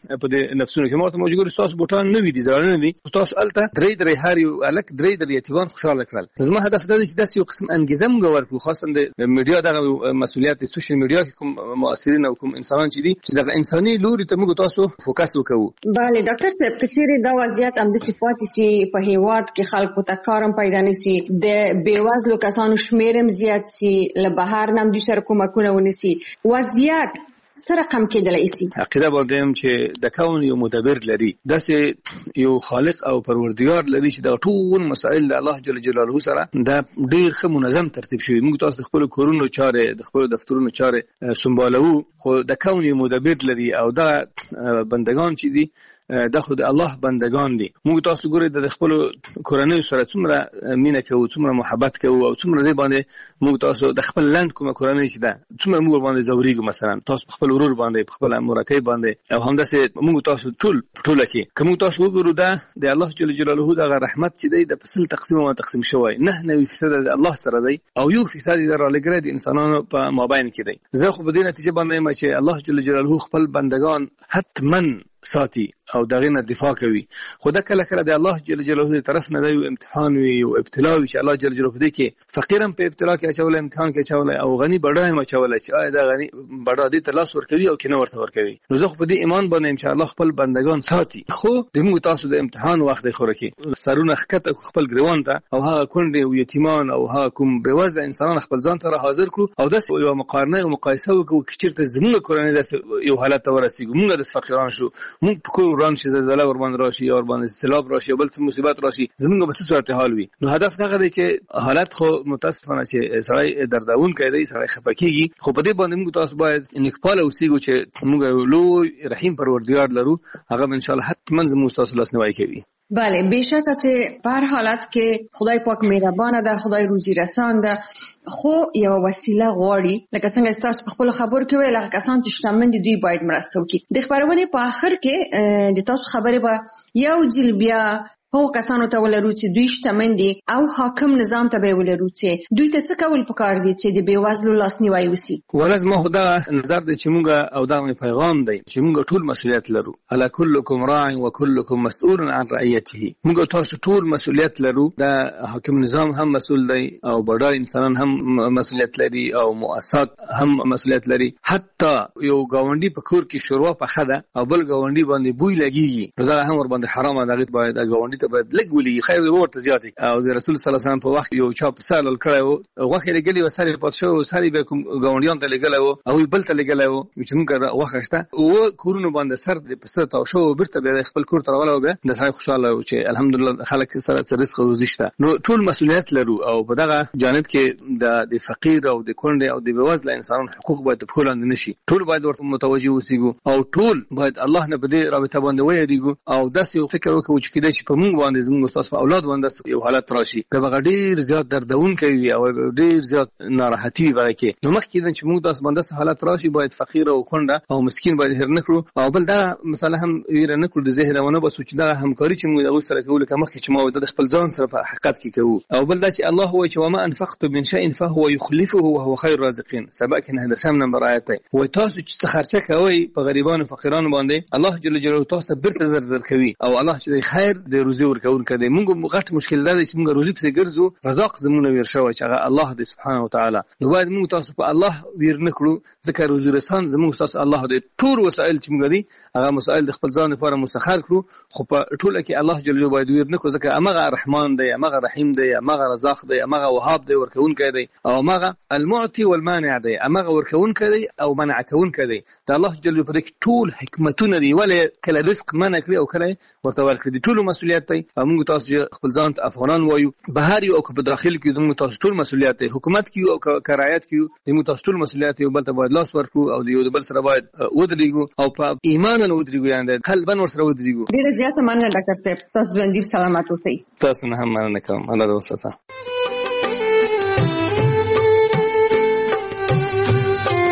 په دې نفسونو کې ماته موجود تاسو بوتان نه وي دي ځان نه دي تاسو الته درې هر یو الک درې یتیوان خوشاله کړل زما هدف دا دی چې داسې یو قسم انګیزه موږ ورکړو خاصه د میډیا دغه مسؤلیت سوشل میډیا کې کوم مؤثرین او کوم انسانان چې دي چې دغه انساني لوري ته موږ تاسو فوکس وکړو. بله ډاکټر صاحب کثیر دا وضعیت هم د صفات سي په هیواد کې خلکو ته کارم پیدا نشي د بیوازلو کسانو شمیرم زیات سي له بهر نم د سر کومکونه ونسي وضعیت سره کم کېدلای شي. عقیده باندې چې د کون یو مدبر لري داسې یو خالق او پروردگار لري چې د ټول مسائل د الله جل جلاله سره د ډیر ښه منظم ترتیب شوی. موږ تاسو خپل کورونو چارې د خپل دفترونو چارې سمبالو خو د کون یو مدبر لري او دا بندگان چې دي دا خو د الله بندگان دي. موږ تاسو ګورئ د خپل کورنۍ سره څومره مینه کوو څومره محبت کوو او څومره دې باندې موږ تاسو د خپل لاند کومه کورنۍ چې ده څومره موږ باندې زوريګو مثلا تاسو خپل ورور باندې خپل مرکه باندې او همداسې موږ تاسو ټول کې کوم تاسو وګورو دا د الله جل جلاله د رحمت چې دی د فصل تقسیم شوی 9% د الله سره دی او 1% د رالګره د انسانانو په مابین کې دی. زه خو په دې نتیجه باندې ما چې الله جل جلاله خپل بندگان حتمن ساتي او دغه نه دفاع کوي. خو دا کله کله د الله جل جلاله دی طرف نه دی امتحان وي او ابتلا وي چې الله جل جلاله دې کې فقیرم په ابتلا کې اچول امتحان کې اچول او غني بډای ما اچول چې آیا دا غني بډا دې تلاش ورکوي او کنه ورته ورکوي. نو زه خو په دې ایمان باندې ان شاء الله خپل بندگان ساتي. خو د موږ تاسو د امتحان وخت دی خوره کې سرونه خکته خپل ګریوان ته او هغه کونډې او یتیمان او هغه کوم بېوزله انسانان خپل ځان ته حاضر کړو او داسې یو مقارنه او مقایسه وکړو چې چیرته زموږ کورنۍ داسې یو حالت ته ورسیږو موږ د فقیران شو موږ په کور وران شي زلزله ور باندې راشي یا ور باندې سیلاب راشي بل څه مصیبت راشي زمونږ به څه صورت حال وي. نو هدف دا دی چې حالت خو متاسفانه چې سړی دردون کوي سړی خفه کیږي خو په دې باندې موږ تاسو باید نکپاله اوسېږو چې موږ لوی رحیم پروردگار لرو هغه ان شاء الله حتما زموږ تاسو لاس نیوی کوي. بله بیشکه چې په هر حالت کې خدای پاک مهربانه ده خدای روزي رسان ده خو یو وسیله غواړي لکه څنګه تاسو په خپل خبر کې ویل هغه کسان چې شتمن دي دوی باید مرسته وکړي. د خبرونه په اخر کې د تاسو خبره به یو ځل بیا هو کسانو ته ولرو چې دوی شتمن دي او حاکم نظام ته به ولرو چې دوی ته څه کول پکار دي چې د بیوازلو لاسنیوي وسی. ولازم خو دا نظر دی چې موږ او دا پیغام دی چې موږ ټول مسؤلیت لرو. الا كلكم راع وكلكم مسؤول عن رعيته. موږ تاسو ټول مسؤلیت لرو. دا حاکم نظام هم مسؤل دی او بډای انسانان هم مسؤلیت لري او مؤسسات هم مسؤلیت لري. حتی یو گاونډي په کور کې شوروا پخه ده او بل گاونډي باندې بوی لګيږي نو دا هم ور باندې حرام ده. باید گاونډي ته باید لګ ولي خیر ورته زیات او د رسول صلی الله علیه وسلم په وخت یو چا په سال کړو غوخه لګلی وسره په شو ساري به کوم گاونډیان ته لګلو او بل ته لګلو چې موږ وخښته او کورونو باندې سر د پسته او شو برته به خپل کور تر ولو به د سړی خوشاله او چې الحمدلله خلک سره رزق روزي شته. نو ټول مسؤلیت لرو او په دغه جانب کې د فقیر او د کونډې او د بیوزله انسانانو حقوق باید په کولند نشي. ټول باید ورته متوجي اوسېږو او ټول باید الله نه په دې رابطه باندې وایریږو او داسې فکر وکړو چې کله چې په موږ باندې زموږ تاسو اولاد باندې یو حالت راشي دا به ډیر زیات دردون کوي او ډیر زیات ناراحتي وي کې. نو مخکې چې موږ تاسو باندې حالت راشي باید فقیر او کونډه او مسکین باید هر نکړو او بل دا مثلا هم ویره نکړو د ذهنونه بس چې دا همکاري چې موږ د سره کوو لکه مخکې چې ما د خپل ځان سره په حقیقت کې کوو او بل دا چې الله هو چې وما انفقت من شيء فهو يخلفه وهو خير الرازقين. سبق نه هدر شم نمبر آیت وي تاسو چې خرچه کوي په غریبانو فقیرانو باندې الله جل جلاله تاسو برته زر کوي او الله چې خیر د روزي ورکون کوي. موږ غټ مشکل ده چې موږ روزي په ګرځو رزاق زمونه ویر شوی چې هغه الله دې سبحانه وتعالى. نو باید موږ تاسو په الله ویر نکړو ځکه روزي رسان زموږ تاسو الله دې ټول وسایل چې موږ دي هغه مسائل د خپل ځان لپاره مسخر کړو خو په ټوله کې الله جل جلاله باید ویر نکړو ځکه هغه رحمان دی هغه رحیم دی هغه رزاق دی هغه وهاب دی ورکون کوي او هغه المعطي والمانع دی هغه ورکون کوي او منع کون کوي. دا الله جل جلاله په ټول حکمتونه دی ولې کله رزق منع کړی او کله ورته ورکړي ټول مسؤلیت دی. موږ تاسو خپل ځان ته افغانان وایو بهر یو او په داخل کې موږ تاسو ټول مسؤلیت دی. حکومت کې او کرایت کې موږ تاسو ټول مسؤلیت یو بل ته باید لاس ورکړو او یو بل سره باید ودرېږو او په ایمان نه ودرېږو یعنی قلبا ور سره ودرېږو. ډیره زیاته مننه ډاکټر صاحب تاسو ژوندۍ سلامت اوسئ. تاسو نه هم مننه کوم الله دې وساته.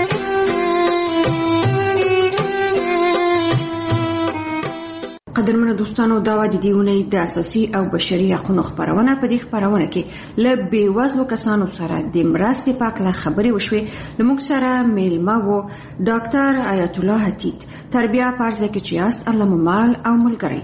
قدرمنو دوستانو دا د دې اونۍ د اساسي او بشري حقوقو خبرونه په دې خبرونه کې له بیوزلو کسانو سره د مرستې په اړه خبرې وشوې. موږ سره میلمه وو ډاکټر آیت الله حتیت، تربیه پارزه کې چې است الله مال او ملګری.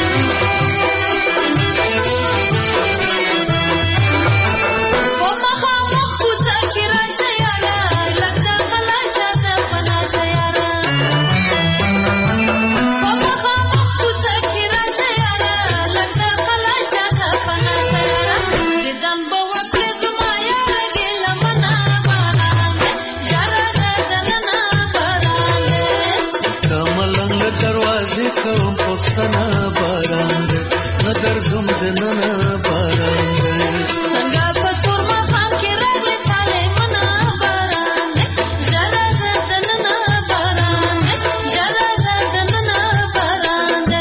Maha درځم دننه باران دی څنګه په تور مخام کې راغلی تاله منا باران دی ژړا زدننا باران دی ژړا زدننا باران دی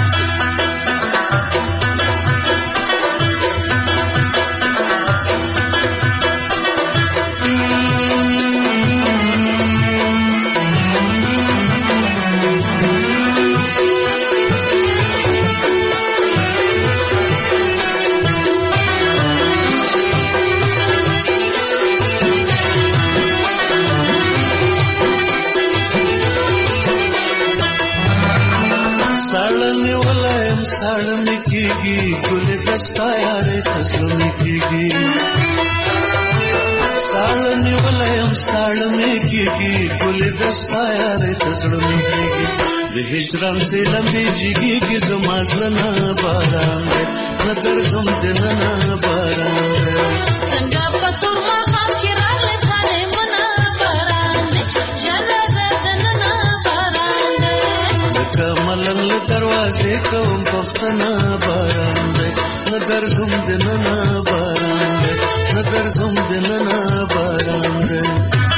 साड़न कीगी गुल दस्ता यारे तस्लम कीगी साड़न वलयम साड़न कीगी गुल दस्ता यारे तस्लम कीगी हिजरन से लंबी जिगी की जमाजना बारान नदर सुम दिनना बारान څنګه په تور مخام کې راغلی تاله منا باران دی ژړا زدننا باران دی کملل دروازه کوم پښتنه باران دی نظر زوم دننه باران دی نظر زوم دننه باران دی